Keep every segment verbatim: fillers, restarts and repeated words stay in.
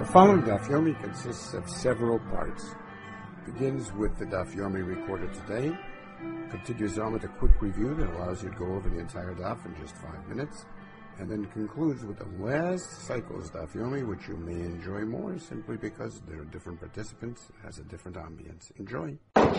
The following Daf Yomi consists of several parts. It begins with the Daf Yomi recorded today, continues on with a quick review that allows you to go over the entire Daf in just five minutes, and then concludes with the last cycle's Daf Yomi, which you may enjoy more simply because there are different participants, it has a different ambience. Enjoy.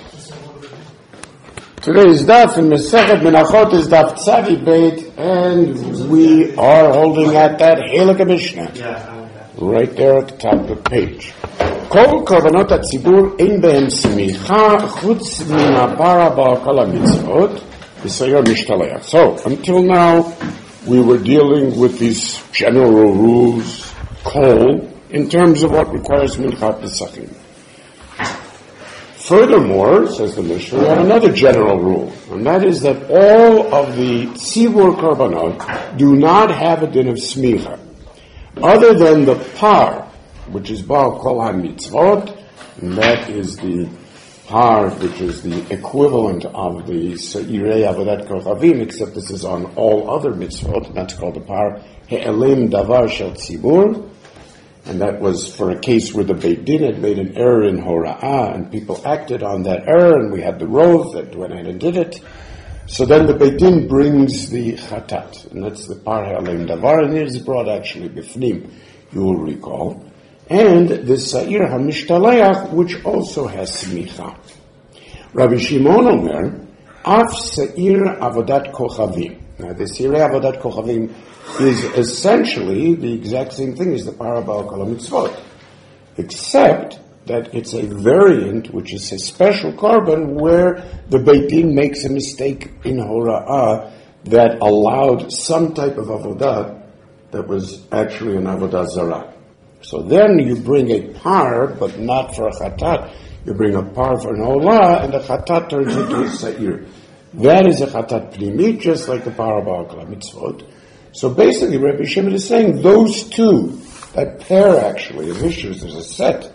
Today's Daf in Masechet Menachot is Daf Tzavi Beit, and we are holding at that Halakha Mishnah. Yeah. Right there at the top of the page. Kol korbanot hatzibur ein behem smicha chutz min hapara ba'al kol hamitzvot v'sayor mishtaleach. So, until now, we were dealing with these general rules, kol, in terms of what requires minchat pesachim. Furthermore, says the Mishnah, we have another general rule, and that is that all of the tzibur korbanot do not have a din of smicha, other than the par, which is Baal Kol HaMitzvot, and that is the par, which is the equivalent of the Seirei Avodat Kochavim, except this is on all other mitzvot, and that's called the par He'elim Davar Shel Tzibur, and that was for a case where the Beit Din had made an error in Hora'ah, and people acted on that error, and we had the Rov that went ahead and did it. So then the Beit Din brings the chatat, and that's the par ha'aleim davar, and it is brought actually bifnim, you will recall. And the sa'ir ha'mishtaleach, which also has smicha. Rabbi Shimon Omer, af sa'ir avodat kochavim. Now the sa'ir avodat kochavim is essentially the exact same thing as the par ba'al kol hamitzvot, except that it's a variant, which is a special korban, where the Beit Din makes a mistake in Hora'ah that allowed some type of avodah that was actually an avodah zarah. So then you bring a par, but not for a chatat. You bring a par for an olah, and the chatat turns into a sa'ir. That is a chatat pnimit, just like the par ba'al kol mitzvot. So basically, Rabbi Shimon is saying those two, that pair actually of issues, there's a set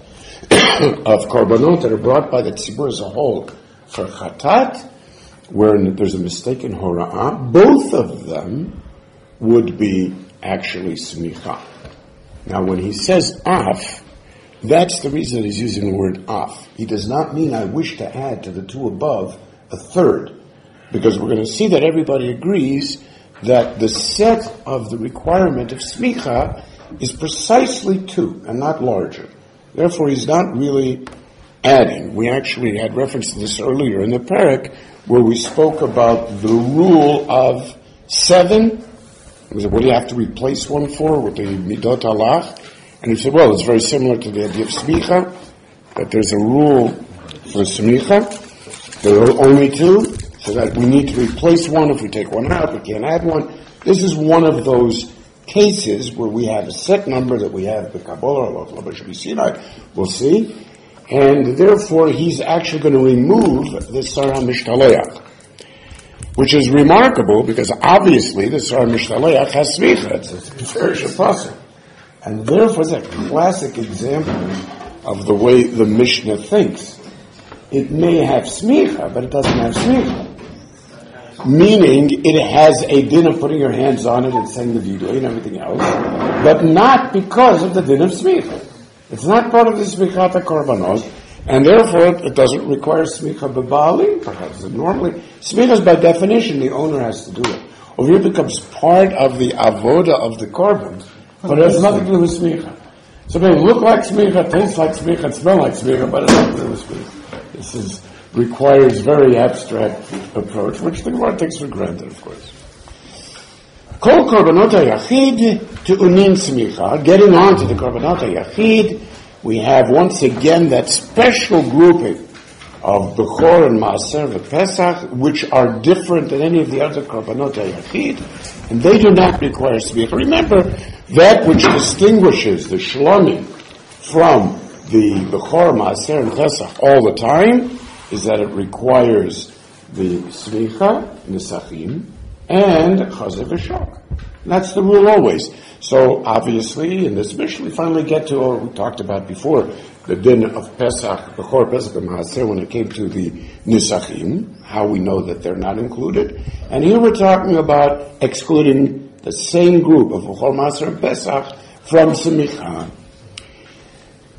of korbanot that are brought by the tzibur as a whole for chatat, where there's a mistake in hora'ah, both of them would be actually smicha. Now when he says af, that's the reason he's using the word af. He does not mean I wish to add to the two above a third, because we're going to see that everybody agrees that the set of the requirement of smicha is precisely two and not larger. Therefore, he's not really adding. We actually had reference to this earlier in the parak, where we spoke about the rule of seven. What do you have to replace one for with the midot halach? And he said, well, it's very similar to the idea of smicha, that there's a rule for smicha. There are only two, so that we need to replace one. If we take one out, we can't add one. This is one of those cases where we have a set number that we have the Kabbalah or Sinai, we'll see, and therefore he's actually going to remove the Sar HaMishtaleach, which is remarkable because obviously the Sar HaMishtaleach has smicha, it's a Perish Apostle, and therefore it's a classic example of the way the Mishnah thinks. It may have smicha, but it doesn't have smicha. Meaning, it has a din of putting your hands on it and saying the vidui and everything else, but not because of the din of smicha. It's not part of the smichat korbanos, and therefore it doesn't require smicha b'ba'alim, perhaps. Normally, smicha is by definition, the owner has to do it. Over here it becomes part of the avoda of the korban, but it has nothing to do with smicha. So it may look like smicha, taste like smicha, and smell like smicha, but it has nothing to do with smicha. This is requires very abstract approach, which the Gemara takes for granted, of course. Kol korbanot hayachid to unin smicha. Getting on to the korbanot hayachid, we have once again that special grouping of Bechor and Maaser and Pesach, which are different than any of the other korbanot hayachid, and they do not require smicha. Remember, that which distinguishes the shlomim from the Bechor, Maaser, and Pesach all the time is that it requires the smicha, nisachim, and chazir v'shok. That's the rule always. So obviously, in this mission, we finally get to what we talked about before, the din of Pesach, Bechor, Pesach, and Maaser, when it came to the nisachim, how we know that they're not included. And here we're talking about excluding the same group of Bechor, Maaser, and Pesach from smicha.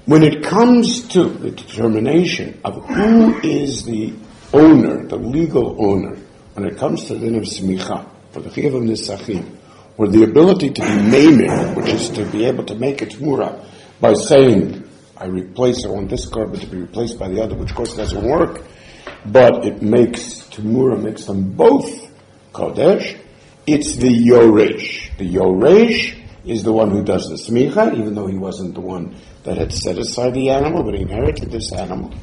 When it comes to the determination of who is the owner, the legal owner, when it comes to the din of smicha, for the chiyuv of nisachim, or the ability to be meimer, which is to be able to make a tmura by saying, I replace, I want this korban to be replaced by the other, which of course doesn't work, but it makes tmura, makes them both kodesh. It's the yoresh. The yoresh is the one who does the smicha, even though he wasn't the one that had set aside the animal, but he inherited this animal.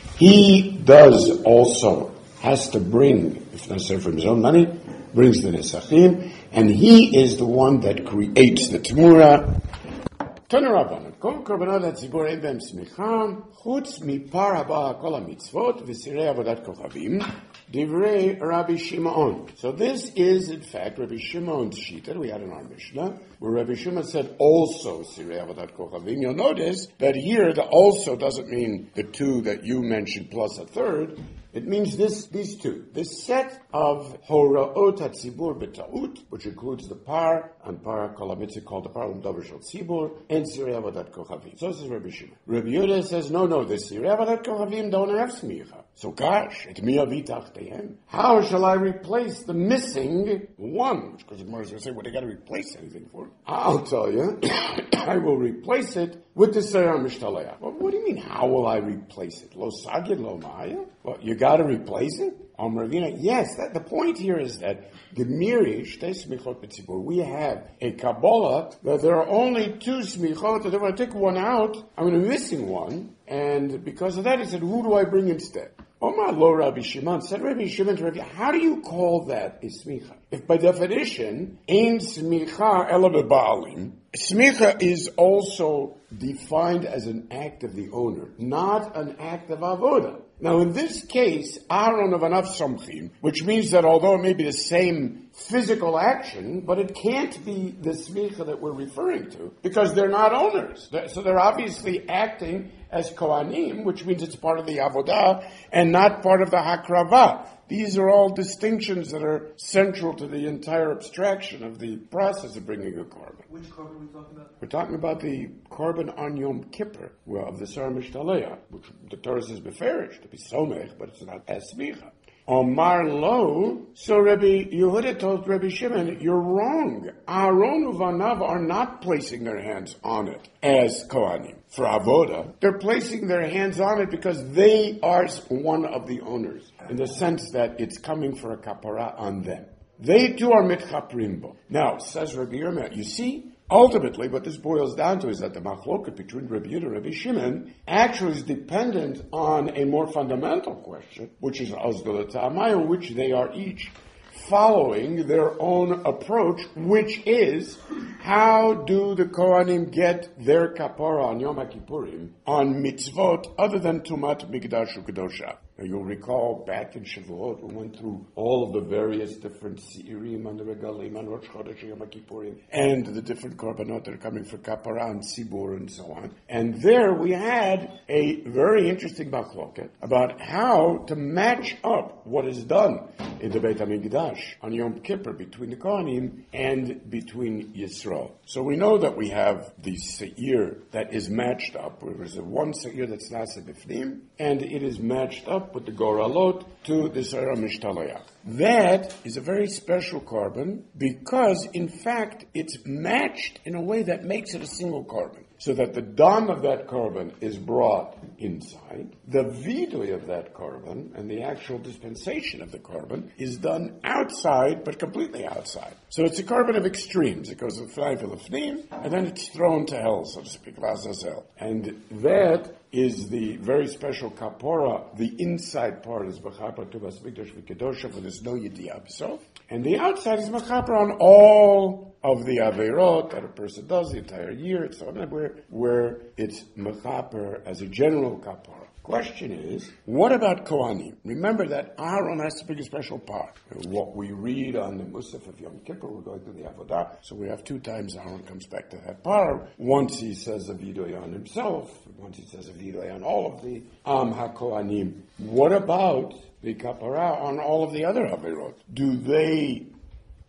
He does also, has to bring, if necessary from his own money, brings the nesachim, and he is the one that creates the tmura. Tanarabanan, kol korbanot hatzibur ein behem smicha, chutz mipar haba kol hamitzvot v'sirei avodat kochavim, divrei Rabbi Shimon. So this is, in fact, Rabbi Shimon's shita we had in our Mishnah, where Rabbi Shimon said also sirei avodat kochavim. You'll notice that here the also doesn't mean the two that you mentioned plus a third. It means this, these two. This set of horaot hatzibur b'ta'ut, which includes the par and par kol hamitzvah called the par l'davar shel tzibur, and sirei avodat kochavim. So this is Rabbi Shimon. Rabbi Yehuda says, no, no, the sirei avodat kochavim don't have smicha. So gosh, et mi avitachtehem. How shall I replace the missing one? Because the Gemara is going to say, well, they got to replace anything for it. I'll tell you, I will replace it with the Seir Mishtaleach. Well, what do you mean, how will I replace it? Lo sagid, lo maya? Well, you got to replace it? Um, Ravina, yes, that, the point here is that Gemiri, Shtei Smichot B'tzibur, we have a Kabbalah that there are only two Smichot, that if I take one out, I'm going to be missing one, and because of that, he said, who do I bring instead? Omar lo Rabbi Shimon, said Rabbi Shimon to Rabbi, how do you call that a smicha? If by definition, ein smicha ela b'ba'alim, smicha is also defined as an act of the owner, not an act of avoda. Now in this case, Aaron of Anaf Somchim, which means that although it may be the same physical action, but it can't be the smicha that we're referring to, because they're not owners. So they're obviously acting as kohanim, which means it's part of the avodah, and not part of the hakravah. These are all distinctions that are central to the entire abstraction of the process of bringing a korban. Which korban are we talking about? We're talking about the korban on Yom Kippur, well, of the Seir Mishtaleach, which the Torah says beferish, to be somech, but it's not as smicha. Omar lo, so Rabbi Yehuda told Rabbi Shimon, you're wrong. Aaron uvanav are not placing their hands on it as kohanim. For avoda, they're placing their hands on it because they are one of the owners, in the sense that it's coming for a kapara on them. They too are mitchaprim bo. Now, says Rabbi Yirmiyah, you see, ultimately, what this boils down to is that the machloket between Rabbi Yehuda and Rabbi Shimon actually is dependent on a more fundamental question, which is Azgalat Ta'amayu, which they are each following their own approach, which is, how do the Kohanim get their kapara on Yom HaKippurim on mitzvot other than Tumat Mikdash Ukadosha? Now you'll recall back in Shavuot, we went through all of the various different Seirim and the Regalim and Rosh Chodesh Yom HaKippurim and the different korbanot that are coming for kapara and Sibur and so on. And there we had a very interesting machloket about how to match up what is done in the Beit HaMikdash on Yom Kippur between the Kohanim and between Yisrael. So we know that we have the Seir that is matched up. There is a one Seir that's Nasa Bifnim, and it is matched up with the Goralot to the Seir Mishtaleach. That is a very special korban because, in fact, it's matched in a way that makes it a single korban. So that the dam of that korban is brought inside. The vidui of that korban and the actual dispensation of the korban is done outside, but completely outside. So it's a korban of extremes. It goes to the Lefnim, and then it's thrown to hell, so to speak, Lazazel. And that is the very special kapora. The inside part is B'chapra Tuvas Mikdash V'Kedosha, for there's no Yediyah B'sof. And the outside is B'chapra on all of the Aveirot that a person does the entire year. It's where, where it's Mechaper as a general kapora. Question is, what about Kohanim? Remember that Aaron has to bring a special part. What we read on the Musaf of Yom Kippur, we're going to the Avodah, so we have two times Aaron comes back to that part. Once he says a vidoy on himself, once he says a vidoy on all of the Am HaKohanim. What about the kapara on all of the other Averot? Do they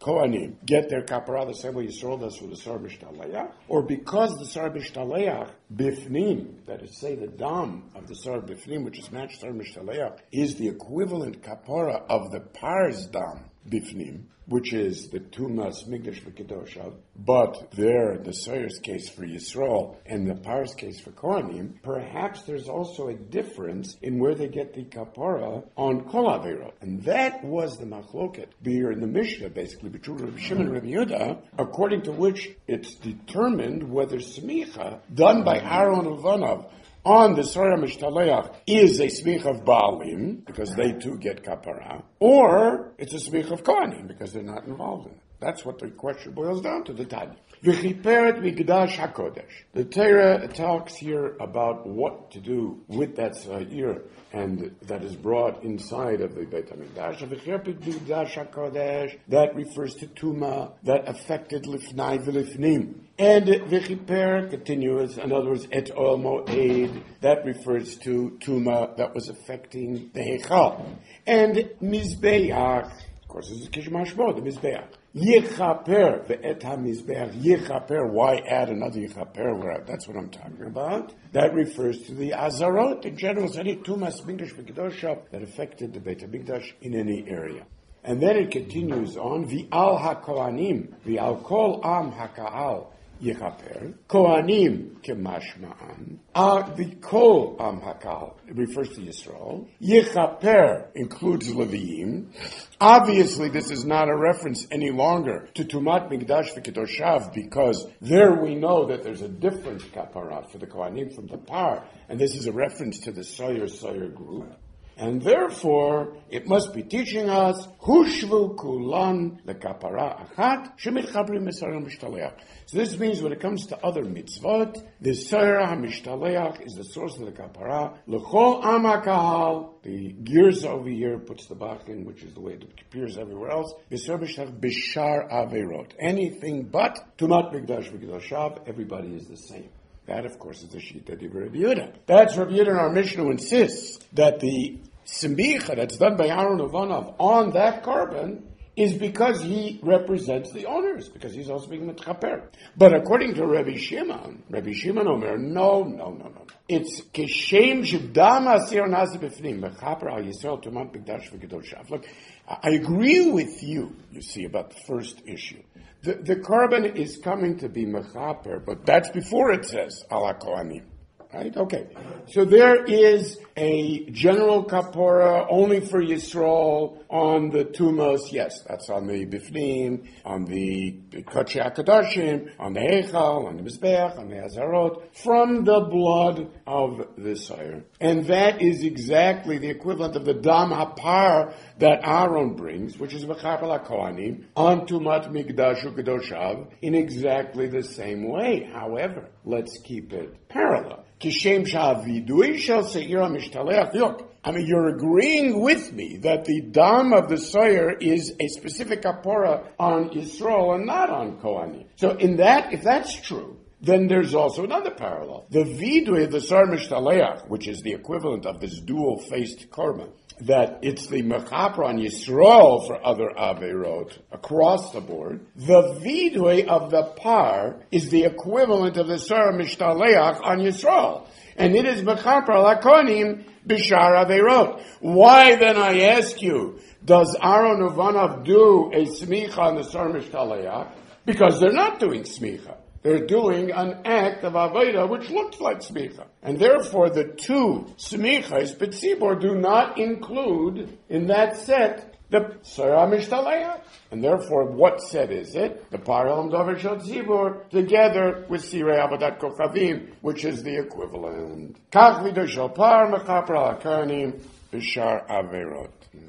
Kohanim get their kapara the same way Yisrael does with the Sar Mishtaleach, or because the Sar Mishtaleach bifnim, that is, say the dam of the Sar bifnim, which is matched Sar Mishtaleach, is the equivalent kapara of the par's dam bifnim, which is the tumas migdash v'kedoshav, but there the Sayr's case for Yisrael and the par's case for Kohanim, perhaps there's also a difference in where they get the kapara on kol averot, and that was the machloket here in the Mishnah, basically between Rabbi Shimon and Rabbi Yehuda, according to which it's determined whether smicha done by Aaron Uvanav on the Sar Mishtaleach is a smich of Baalim, because they too get kapara, or it's a smich of Kohanim, because they're not involved in it. That's what the question boils down to, the Tanya. V'chiperet migdash hakodesh. The Torah talks here about what to do with that sa'ir, and that is brought inside of the Beit HaMikdash. V'chiperet migdash hakodesh, that refers to Tuma, that affected lifnai v'lifnim. And v'chiper continues, in other words, et ol mo'ed, that refers to Tuma that was affecting the Heichal. And Mizbeach, of course, this is Kishmashmo, the Mizbeach. Yechaper, ve'et ha-Mizbeach, Yechaper, why add another Yechaper? That's what I'm talking about. That refers to the Azarot, in general, any Tumas, Migdash, V'kedoshav, that affected the Beit HaMikdash in any area. And then it continues on, V'al ha-Kohanim, V'al kol am ha-Ka'al, Yechaper, Kohanim kemashma'an, uh, the Kol Am Hakal, it refers to Yisrael. Yechaper includes Leviim. Obviously, this is not a reference any longer to Tumat Migdash V'Kedoshav, because there we know that there's a different kapara for the Kohanim from the Par, and this is a reference to the Sayer Sayer group. And therefore, it must be teaching us, Hushvu kulan lekapara achat, shemitchabrim misarim mishtaleach. So this means when it comes to other mitzvot, the Sarah HaMishtaleach is the source of the kapara. L'chol am HaKahal, the gears over here puts the bach in, which is the way it appears everywhere else. B'sar b'shtach b'shar averot. Anything but Tumat Migdash V'Kedoshav, everybody is the same. That, of course, is the sheet that of Rabbi Yehuda. That's Rabbi Yehuda in our Mishnah who insists that the simbicha that's done by Aaron Uvanav on that carbon is because he represents the owners, because he's also being mitchaper. But according to Rabbi Shimon, Rabbi Shimon Omer, no, no, no, no. It's keshem shedam asir nazi b'fnim mechaper al Yisrael tumat b'kdash v'kedoshav. Look, I agree with you, you see, about the first issue. The, the carbon is coming to be mechaper, but that's before it says ala kohanim. Right? Okay. So there is a general kapora only for Yisrael on the tumas. Yes, that's on the bifnim, on the kachei hakadashim, on the heichal, on the mizbeach, on the azarot, from the blood of the sire. And that is exactly the equivalent of the dam hapar that Aaron brings, which is v'chapel hakohanim, on tumat migdash u'kedoshav, in exactly the same way. However, let's keep it parallel. Kishem sha'avidui shel se'ir ha'mishtaleach. Look, I mean, you're agreeing with me that the dam of the Sayer is a specific kapora on Yisrael and not on Kohanim. So in that, if that's true, then there's also another parallel. The vidui of the Sar Mishtaleach, which is the equivalent of this dual-faced korban, that it's the mechaper on Yisrael for other averot across the board. The vidui of the par is the equivalent of the Sar Mishtaleach on Yisrael, and it is mechaper lakonim b'shar averot. Why then, I ask you, does Aaron Uvanav do a smicha on the Sar Mishtaleach? Because they're not doing smicha. They're doing an act of Aveda which looks like smicha. And therefore the two smichas, B'tzibor, do not include in that set the Sarah Mishtaleach. And therefore what set is it? The Paralel Dover Shel Tzibor together with Sirei Avodat Kochavim, which is the equivalent. Kach Vido Shel Par Mechaper Al HaKohanim B'shar Averot.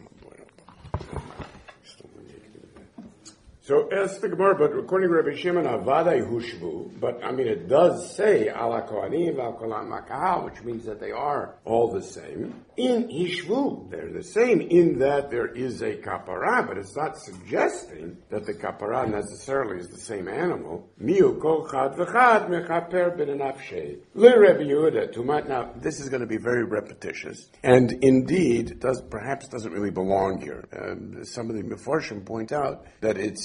So, as the Gemara, but according to Rabbi Shimon, Avadai Hushvu, but I mean, it does say Ala Kohanim, Al Kolam Makahal, which means that they are all the same. In Hishvu, they're the same in that there is a kapara, but it's not suggesting that the kapara necessarily is the same animal. Miu kol chad v'chad mechaper b'nafshei. Le Rabbi Yehuda, tumat. Now, this is going to be very repetitious, and indeed, does perhaps doesn't really belong here. Um, some of the Mefarshim point out that it's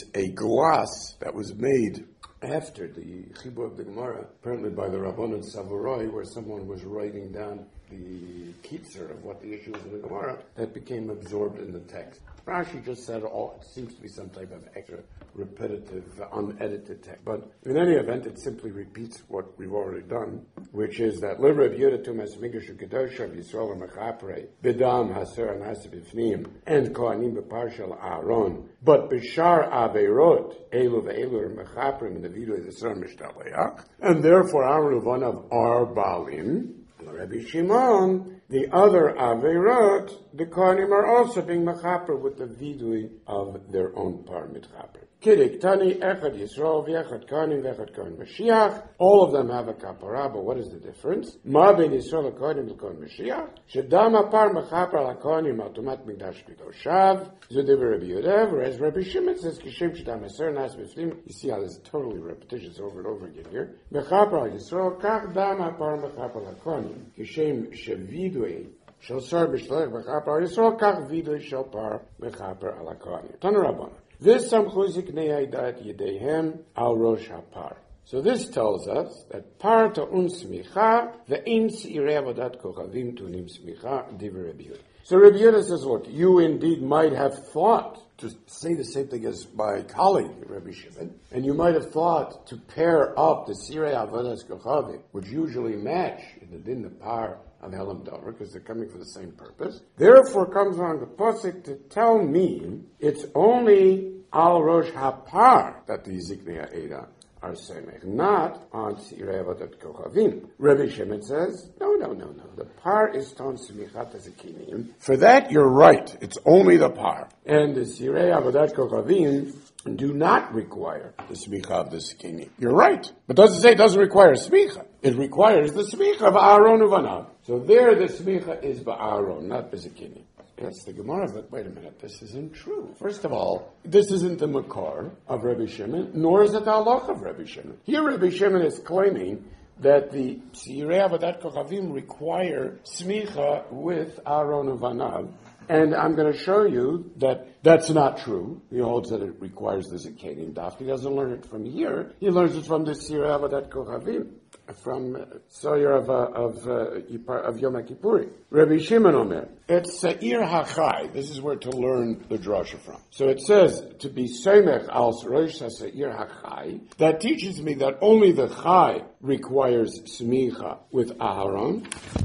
a gloss that was made after the Chibur of the Gemara, apparently by the Rabbanon Savoroi, where someone was writing down the kitzer of what the issue was in the Gemara, that became absorbed in the text. Rashi just said, oh, it seems to be some type of extra repetitive, unedited text. But in any event, it simply repeats what we've already done, which is that Livra B'Yehuda Tumas Migashu Kedosha V'Yisrael Mechapre B'Dam Haser Anasa B'Fnim and Kohanim B'Parshal Aaron. But B'Shar Aveirot Elu V'Elu Mechapre in the Vidu Yisrael Mishtaleach, and therefore our one of our Balim, Rabbi Shimon, the other Aveirot, the Kohanim are also being mechaper with the vidui of their own par mitchaper. Kidik Tani, Echad Yisrael, V'Echad Kohanim, V'Echad Kohen Mashiach. All of them have a kapara, but what is the difference? Ma ben Yisrael Kohanim L'Kohen Mashiach. Shedama par mechaper al Kohanim automat Mikdash Kedoshav. Zudiv Rabbi Yehuda, whereas Rabbi Shimon says Kishem Shedam Eser Nas B'Flim. You see how this is totally repetitious over and over again here. Mechaper al Yisrael, Kach Dama par mechaper al Kohanim. Kishem Shevidui. Shel Sar B'Shlech Mechaper al Yisrael, Kach Vidui Shel Par Mechaper al Kohanim. Tanu Rabbanan. This samchuzik neidat yedehem al rosh hapar. So this tells us that par ta'un smicha ve'in seirei avodat kochavim tunim smicha divrei Rabbi Yehuda. So Rabbi Yehuda says, look, you indeed might have thought to say the same thing as my colleague Rabbi Shimon, and you might have thought to pair up the seirei avodat kochavim, which usually match in the din the par of Helam Dover, because they're coming for the same purpose. Therefore comes on the pasuk to tell me it's only al rosh hapar that the Ziknei Ha'eda are semech, not on Seirei Avodat Kochavim. Rabbi Shimon says, no, no, no, no. The par is ton smichat hazikinim. For that, you're right. It's only the par. And the Seirei Avodat Kochavim do not require the smicha of the zikinim. You're right. But doesn't say it doesn't require smicha. It requires the smicha of Aaron uvanav. So there the smicha is ba'aron, not b'zikinim. Yes, the Gemara, but wait a minute, this isn't true. First of all, this isn't the makar of Rabbi Shimon, nor is it the halach of Rabbi Shimon. Here Rabbi Shimon is claiming that the Seirei Avodat Kochavim require smicha with Aaron uvanav. And I'm going to show you that that's not true. He holds that it requires the Zikanim Daf. He doesn't learn it from here. He learns it from the Seirei Avodat Kochavim, from uh, Sawyer of, uh, of, uh, of Yom Kippur. Rabbi Shimon Omer, it's Seir HaChai. This is where to learn the drasha from. So it says, to be Seimech al Rosh HaSeir HaChai, that teaches me that only the Chai requires smicha with Aaron.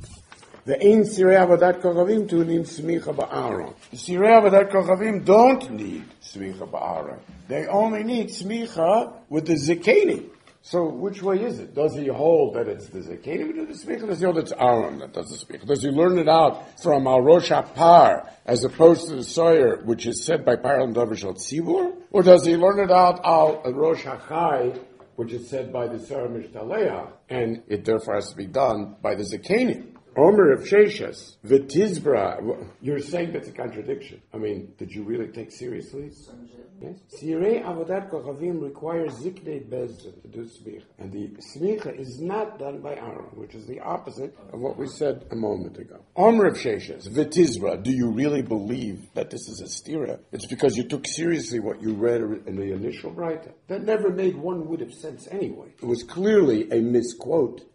The ein Seirei Avodat Kochavim tunim smicha ba'aron. The Seirei Avodat Kochavim don't need smicha ba'aron. They only need smicha with the zikanim. So which way is it? Does he hold that it's the zikanim who do the smicha? Does he hold it's Aaron that does the smicha? Does he learn it out from al rosh hapar as opposed to the Sawyer, which is said by Paral Dover Shel Tzibur? Or does he learn it out al rosh hachai, which is said by the Sawyer Mishtaleach, and it therefore has to be done by the zikanim? Omer of Sheshas, V'tizbra, you're saying that's a contradiction. I mean, did you really take seriously? Yes. Seirei Avodat Kochavim requires Ziknei Bezdin to do smicha. And the smicha is not done by Aaron, which is the opposite of what we said a moment ago. Omer of Sheshas, V'tizbra, do you really believe that this is a stira? It's because you took seriously what you read in the initial Braita. That never made one whit of sense anyway. It was clearly a misquote.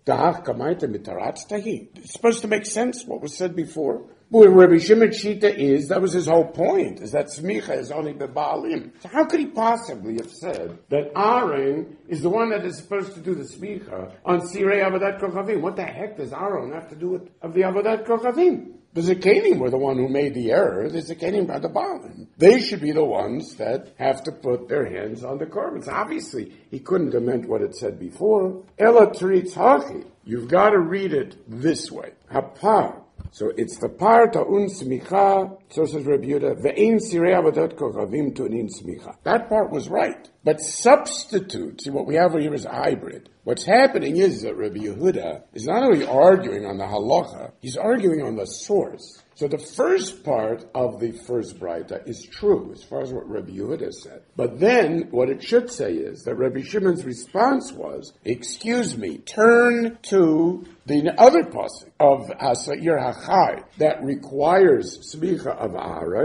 It's supposed to make sense what was said before. But Rabbi Shimon Shita is, that was his whole point, is that smicha is only the Baalim. So how could he possibly have said that Aaron is the one that is supposed to do the smicha on Seirei Avodat Kochavim? What the heck does Aaron have to do with of the Avodat Kochavim? The Zikanim were the one who made the error. The Zikanim are the Baalim. They should be the ones that have to put their hands on the corbans. Obviously, he couldn't have meant what it said before. Ela Tritz Hachi. You've got to read it this way. Hapar. So it's the par ta'un smicha, so says Rabbi Yehuda, ve'in Seirei Avodat Kochavim tu'nin smicha. That part was right. But substitute, see what we have here is a hybrid. What's happening is that Rabbi Yehuda is not only arguing on the halacha, he's arguing on the source. So the first part of the first Braita is true, as far as what Rabbi Yehuda said. But then, what it should say is that Rabbi Shimon's response was, excuse me, turn to the other pasuk of Hasair HaChai that requires smicha of Aaron,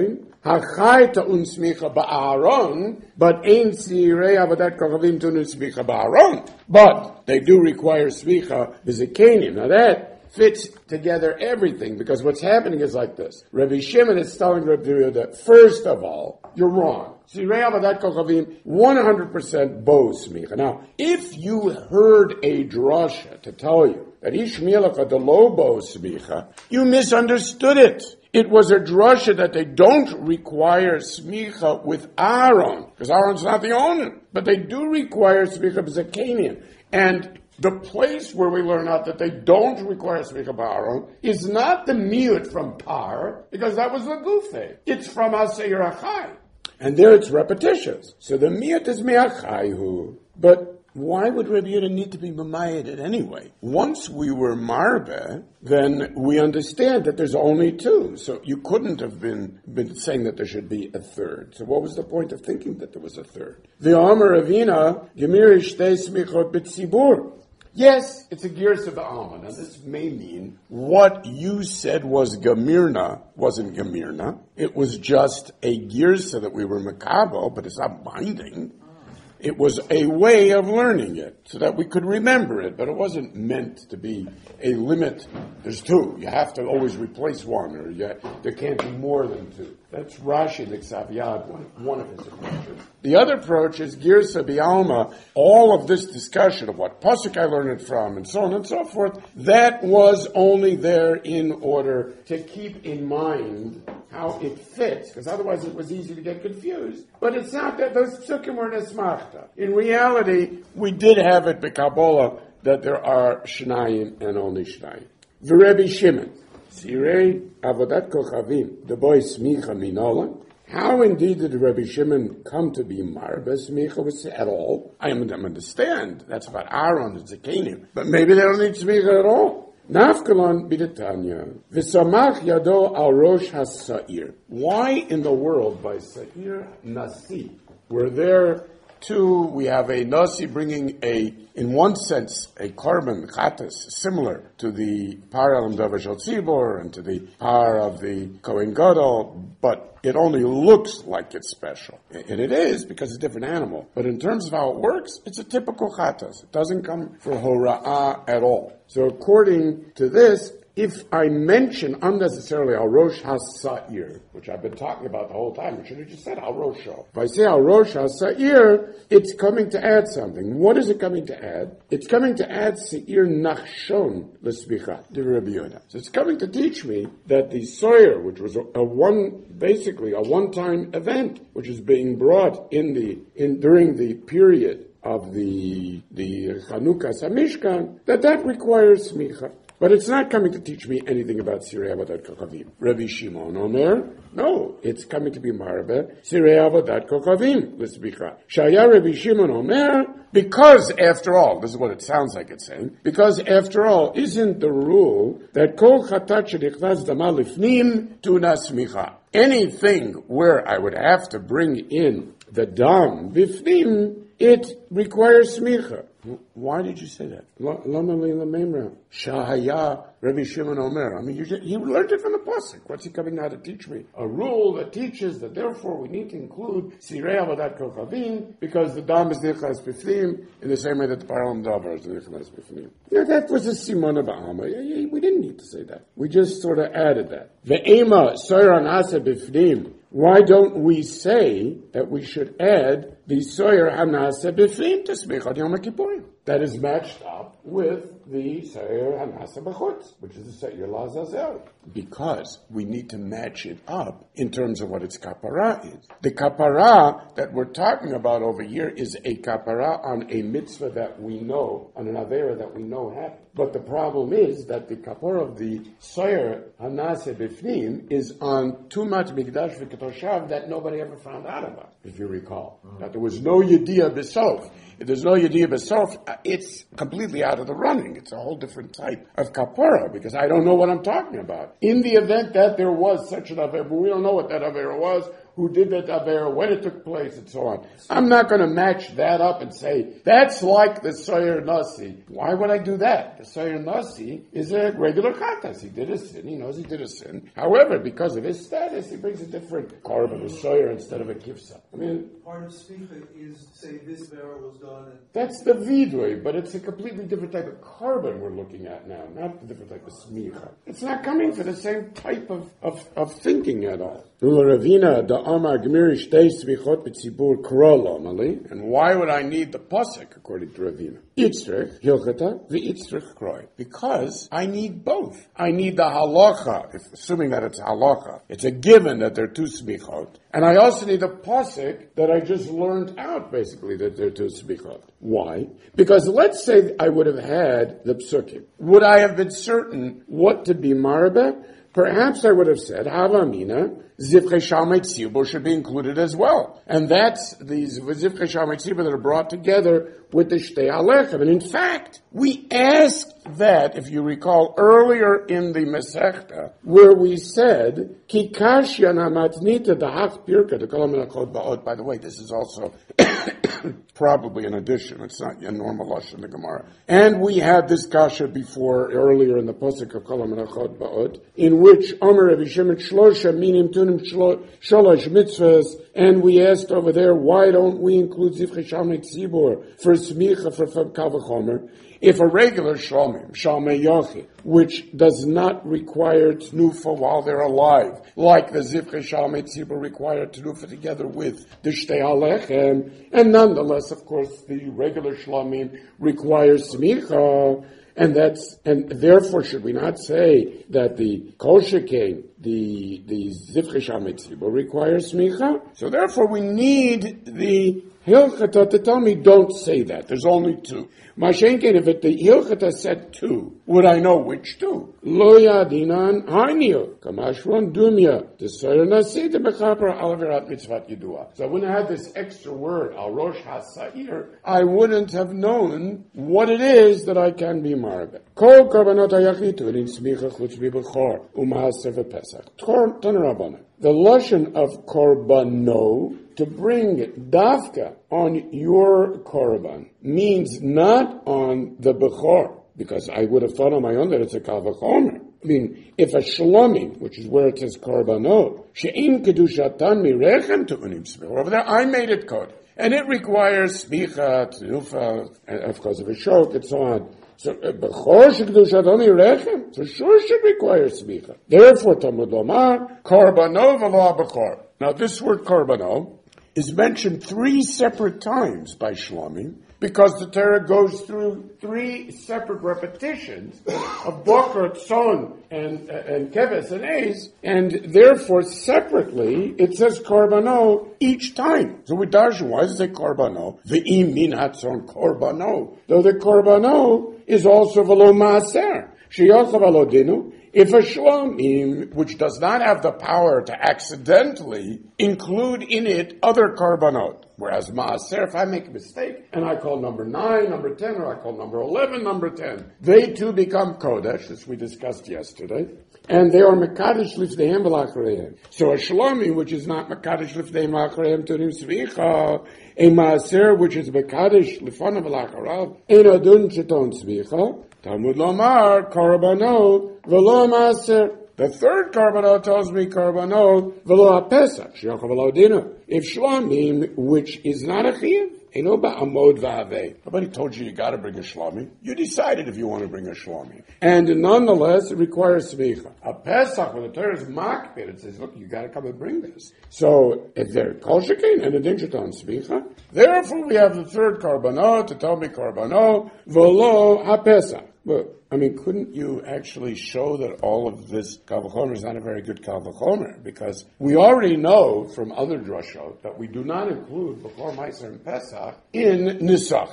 Hachai ta'un smicha ba'aron, but ein sirei avodat kochavim ta'un smicha ba'aron. But they do require smicha v'zikanim. Now that fits together everything, because what's happening is like this. Rabbi Shimon is telling Rabbi Yehuda, first of all, you're wrong. Sirei avodat kochavim, one hundred percent bo smicha. Now, if you heard a drasha to tell you that ishmielacha de lo bo smicha, you misunderstood it. It was a drasha that they don't require smicha with Aaron, because Aaron's not the owner, but they do require smicha b'zakanim. And the place where we learn out that they don't require smicha b'Aaron is not the miyut from Par, because that was the gufe. It's from Aseir Achai. And there it's repetitious. So the miyut is me'achaihu. But why would Rabbi Yehuda need to be mamayed anyway? Once we were marbe, then we understand that there's only two. So you couldn't have been, been saying that there should be a third. So what was the point of thinking that there was a third? The Omer Ravina, Gemir Ishtei Smichot B'tzibur. Yes, it's a Girsa B'Alma. Now this may mean what you said was Gemirna wasn't Gemirna. It was just a Girsa that we were Makabo, but it's not binding. It was a way of learning it so that we could remember it, but it wasn't meant to be a limit. There's two. You have to always replace one, or you, there can't be more than two. That's Rashi L'Ksaviyad, one, one of his approaches. The other approach is Girsa B'Alma. All of this discussion of what pasuk I learned it from, and so on and so forth, that was only there in order to keep in mind how it fits, because otherwise it was easy to get confused. But it's not that those psukim were nesmachta. In reality, we did have it b'Kabbalah that there are shnayim and only shnayim. V'Rebbe Shimon, sirei avodat kochavim, the boy smicha minola. How indeed did Rabbi Shimon come to be marbe smicha at all? I understand that's about Aaron and Zakanim, but maybe they don't need smicha at all. Nafkalon b'Tanya v'samach yado al rosh haSa'ir. Why in the world by Sa'ir Nasi were there two? We have a Nasi bringing a, in one sense, a carbon chatas similar to the par alam davar shel tzibor and to the par of the Kohen Gadol, but it only looks like it's special. And it is, because it's a different animal. But in terms of how it works, it's a typical chatas. It doesn't come for hora'ah at all. So according to this, if I mention unnecessarily Al Rosh HaSa'ir, which I've been talking about the whole time, I should have just said Al Rosho. If I say Al Rosh HaSa'ir, it's coming to add something. What is it coming to add? It's coming to add Se'ir Nachshon L'Sbicha, the Rabbi Yehuda. So it's coming to teach me that the Sawyer, which was a, a one, basically a one-time event, which is being brought in the, in, during the period of the, the Chanukah Samishkan, that that requires smicha. But it's not coming to teach me anything about Sirei Avodat Kochavim. Rabbi Shimon Omer, no, it's coming to be marbe Sirei Avodat Kochavim l'sbicha. Shaya Rabbi Shimon Omer, because after all, this is what it sounds like it's saying, because after all, isn't the rule that kol chatat shenichnas dama lifnim tuna smicha? Anything where I would have to bring in the dam bifnim, it requires smicha. Why did you say that? Lama leila memra. Shahaya Rabbi Shimon Omer. I mean, you, he learned it from the pasuk. What's he coming now to teach me? A rule that teaches that therefore we need to include Sirei Avodat Kochavim because the dam is nichnas bifnim in the same way that the param davar is nichnas bifnim. Now that was a simona ba'ama. We didn't need to say that. We just sort of added that. Ve'ema soiran asa bifnim. Why don't we say that we should add the Soyer Hanasa B'fim to Smichot Yom HaKippurim? That is matched up with the Soyer Hanasa B'chutz, which is the Soyer Lazazel. Because we need to match it up in terms of what its kapara is. The kapara that we're talking about over here is a kapara on a mitzvah that we know, on an avera that we know happened. But the problem is that the kapara of the Soyer Hanasa B'fim is on Tumat Mikdash V'Ketoshav that nobody ever found out about, if you recall. Mm-hmm. That there was no Yediyah B'Sof. If there's no Yediyah B'Sof, it's completely out of the running. It's a whole different type of kapara, because I don't know what I'm talking about. In the event that there was such an Avera, but we don't know what that Avera was, who did the daber, when it took place, and so on. I'm not going to match that up and say, that's like the Soyer Nasi. Why would I do that? The Soyer Nasi is a regular Chatas. He did a sin. He knows he did a sin. However, because of his status, he brings a different korban, a Soyer, instead of a Kifsa. I mean, part of Smicha is, say, this barrel was done. And that's the Vidui, but it's a completely different type of korban we're looking at now, not a different type of Smicha. It's not coming for the same type of, of, of thinking at all. And why would I need the pasuk according to Ravina? Itzrich hilchata v'itzrich kroi. Because I need both. I need the halacha, if, assuming that it's halacha. It's a given that there are two smichot. And I also need the pasuk that I just learned out, basically, that there are two smichot. Why? Because let's say I would have had the psukim. Would I have been certain what to be marabeh? Perhaps I would have said, Havamina, Zivchei Shalmei Tzibur should be included as well. And that's these Zivchei Shalmei Tzibur that are brought together with the Shtei Alechem. And in fact, we asked that, if you recall, earlier in the Masechta, where we said, Ki Kashya Namatnita Dahach Pirka, the Kolam Menachot Ba'ot. By the way, this is also probably an addition. It's not a normal lashon in the Gemara. And we had this kasha before, earlier in the Pasuk of Kolam Menachot Ba'ot, in which Omer Rabbi Shimon Shlosha Minim Tunim Sholosh Mitzvahs, and we asked over there, why don't we include Zivchei Shalmei Tzibur for Smicha for Kal V'chomer? If a regular Shalmim, Shalmei Yochid, which does not require Tnufa while they're alive, like the Zivchei Shalmei Tzibur require Tnufa together with the Shtei Alechem, and nonetheless, of course, the regular Shalmim requires Smicha, and that's, and therefore should we not say that the Kol Shekain, the, the Zivchei Shalmei Tzibur requires Smicha? So therefore we need the Hilchata to tell me, don't say that. There's only two. Mashenkin, if it, the Hilchata said two, would I know which two? Lo yadinan harnio, kamashron dumya, t'soyer nasi de'mechaper alavirat mitzvat yidua. So when I had this extra word, al rosh ha'sa'ir, I wouldn't have known what it is that I can be marabeh. Kol karbanot hayachitu, in smicha chutz b'bechor, u'ma'aser v'pesach. Tor tanarabana. The lashon of korbano, to bring dafka on your korban, means not on the bechor, because I would have thought on my own that it's a kal v'chomer. I mean, if a shlomim, which is where it says korbano, she'im kedushatan mirechem tu'unim smicha, over there I made it code, and it requires smicha, tnufa, and of course of a shok, and so on. So bechor shekedushat only rechem, so sure should require smicha. Therefore, Talmud Lomar, korbano v'lo bechor. Now this word korbano is mentioned three separate times by Shlomim, because the Torah goes through three separate repetitions of Boker, Tzon, and, uh, and Keves, and Ez, and therefore separately it says Korbano each time. So we darshan, why does it say Korbano? Ve'im min hatzon Korbano. Though the Korbano is also V'lo Maaser. Sheyochav V'lo Dinu. If a shlomim, which does not have the power to accidentally include in it other korbanot, whereas maaser, if I make a mistake and I call number nine, number ten, or I call number eleven, number ten, they too become kodesh, as we discussed yesterday, and they are mekadesh lifneihem v'lachreihem. So a shlomim, which is not mekadesh lifneihem v'lachreihem tunim svicha, a maaser, which is mekadesh lifanav v'lacharav, ein adun sheton svicha, Talmud Lomar, Korbano, V'lo Maaser. The third Korbano tells me Korbano, V'lo HaPesach, Sheyochav V'lo Dina. If Shlomim, which is not a Chiyuv, Eino Ba'amod V'avei. Nobody told you you gotta bring a Shlomim. You decided if you want to bring a Shlomim. And nonetheless, it requires Smicha. A Pesach, when the Torah is makbid, it says, look, you gotta come and bring this. So, if they're Kol Shekain and a Dinshaton Smicha, therefore we have the third Korbano to tell me Korbano, V'lo HaPesach. But, I mean, couldn't you actually show that all of this Kal V'chomer is not a very good Kal V'chomer? Because we already know from other drashot that we do not include B'chor Meiser and Pesach in Nisachim,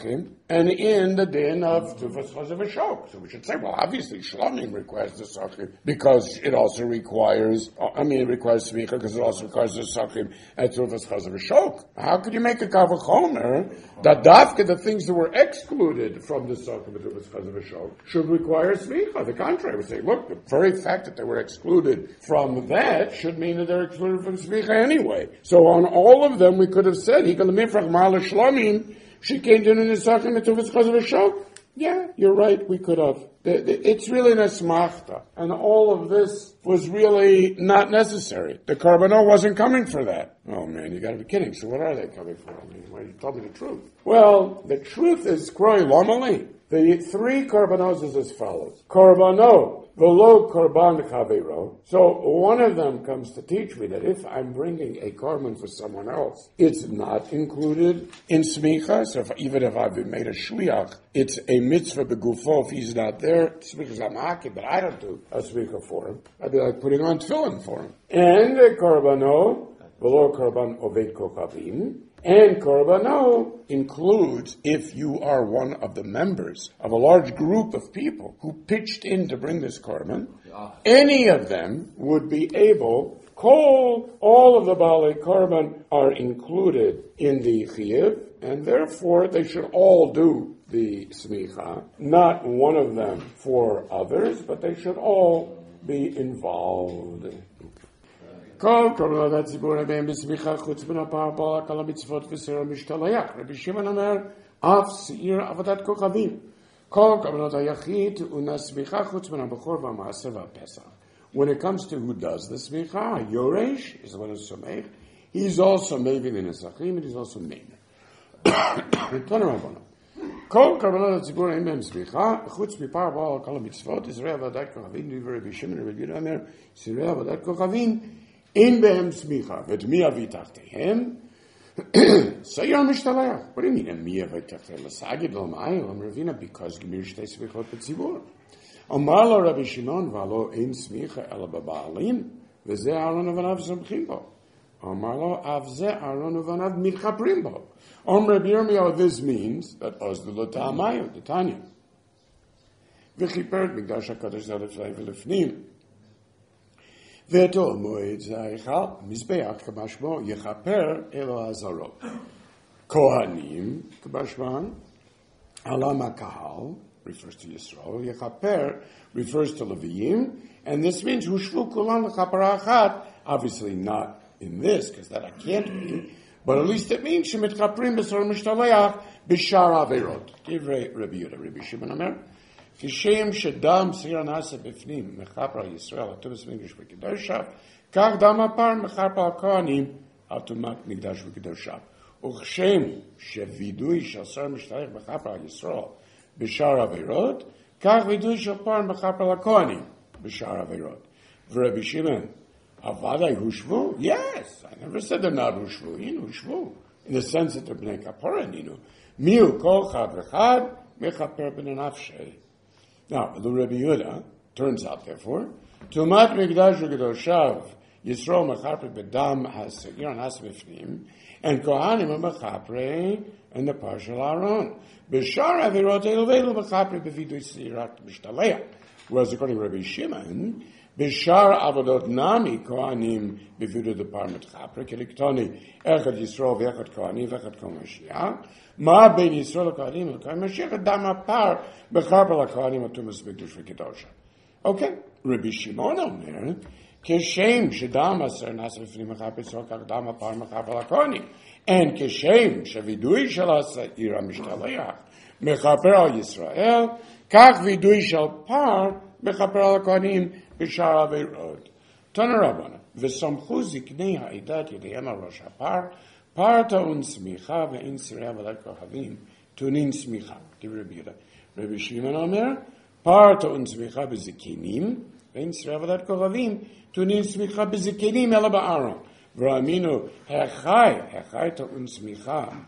and in the din of Tufas Chazav Ashok. So we should say, well, obviously Shlomim requires the Sachim because it also requires, I mean, it requires Smicha because it also requires the Sachim at Tufas Chazav Ashok. How could you make a Kavachomer that Dafka, the things that were excluded from the Sachim at Tufas Chazav Ashok, should require Smicha? The contrary, we say, look, the very fact that they were excluded from that should mean that they're excluded from Smicha anyway. So on all of them, we could have said, he can Mifrach Ma'ala Shlomim, she came to the Nisachim at Tufas Chazav Ashok. Yeah, you're right, we could have. It's really an asmachta. And all of this was really not necessary. The Karbanot wasn't coming for that. Oh man, you gotta be kidding. So what are they coming for? I mean, why you tell me the truth? Well, the truth is, Kroi Lomali. The three Karbanos is as follows. Karbano, velo Karban Chavero. So one of them comes to teach me that if I'm bringing a Karban for someone else, it's not included in Smicha. So if, even if I've made a Shliach, it's a mitzvah begufo. If he's not there, Smicha's Amaki, but I don't do a Smicha for him. I'd be like putting on tefillin for him. And the Karbano, velo Karban Oved Kochavim. And Korbano includes if you are one of the members of a large group of people who pitched in to bring this Korban, any of them would be able, Kol, all of the Baalei Korban are included in the Chiyuv, and therefore they should all do the Smicha, not one of them for others, but they should all be involved. כל קורבנות הציבור הבאים בסמיכה חוץ מן הפער פעל כל המצוות וסר המשתלח. רבי שמעון אומר, אף שעיר עבודת כוכבים. כל קורבנות היחיד ונשמיכה חוץ מן הבכור והמעשר והפסח. When it comes to who does the smicha, Yoresh is the one who's somech. He's also maybe the nesachim, and he's also memer. כל קורבנות הציבור אין בהם סמיכה, חוץ מפער פעל כל המצוות, ישראל עבודת כוכבים, דברי רבי שמעון רבי יהודה אומר, ישראל עבודת כוכבים, in behem smicha, vet mi avitachtehem, sayar mishtalach. What do you mean, a mi avitachtehem? L'sagid l'mai, l'am ravina, because gemir shtei smichot b'tzibur. Amar lo Rabbi Shimon, v'alo ein smicha ela b'ba'alim, v'zeh Aaron uvanav somchim bo. Amar lo avzeh Aaron uvanav mitchaprim bo. Om Rabbi Yirmiyahu, this means that ozdu lo ta'amayu, the Tanya. V'chipert mikdash HaKadosh zaleflei v'lefnim. ואתו מועד זה ההיכל, מזבח כמשמעו, יכפר אלו הזרות. כהנים, כמשמען, עולם הקהל, refers to Yisrael, יכפר, refers to Leviyim, and this means, הושבו כולם לכפרה אחת, obviously not in this, because that I can't be, but at least it means, שמתכפרים בשר משתלח, בשאר העבירות. דברי רבי יהודה, רבי שמעון אומר, כשם שדם סיר נעשה בפנים, מכפר על ישראל, הטומאת מקדש וקדושיו, כך דם הפר מכפר על כהנים, הטומאת מקדש וקדושיו. וכשם שווידוי של שר משתלח מכפר על ישראל בשאר עבירות, כך וידוי של פר מכפר על הכהנים בשאר עבירות. ורבי שמעון, הוודאי הושבו? Yes, I never said they're not הושבו, הנה הושבו, in the sense that they're בני כפרה, הנה. מיהו כל חד וחד, מכפר בן הנפשי. Now, the Rabbi Yehuda turns out, therefore, Tumat Mikdash V'Kedoshav Yisrael Mechapre B'Dam HaSegir HaSmifnim, and Kohanim Mechapre and the partial Aaron. B'Shar Avirot Eluvelu Mechapre B'Vidui Sirat Mishtaleh. Whereas according to Rabbi Shimon, B'Shar Avodot Nami Kohanim B'Vidui the Par Mechapre Keliktoni Echad Yisrael V'Echad Kohanim V'Echad Kol Mashiach. מה בין ישראל לכהנים ולכהנים משיח דם הפר בכפר לכהנים הטומאת מקדש וקדושה. אוקיי, רבי שמעון אומר, כשם שדם אסר נעשה בפנים מכפר ישראל, כך דם הפר מכפר לכהנים. אין כשם שווידוי של השעיר המשתלח מכפר על ישראל, כך וידוי של פר מכפר על הכהנים בשאר העבירות. תנו רבנן, וסמכו זקני העדת ידיהם על ראש הפר, Parta un smicha ve'in sirei avodat kohavim tunin smicha. Give Rabbi Yehuda. Rabbi Shimon Omer, Parta un smicha bezikinim ve'in sirei avodat kohavim tunin smicha bezikinim ela ba'aron. V'raminu hechai hechai un smicha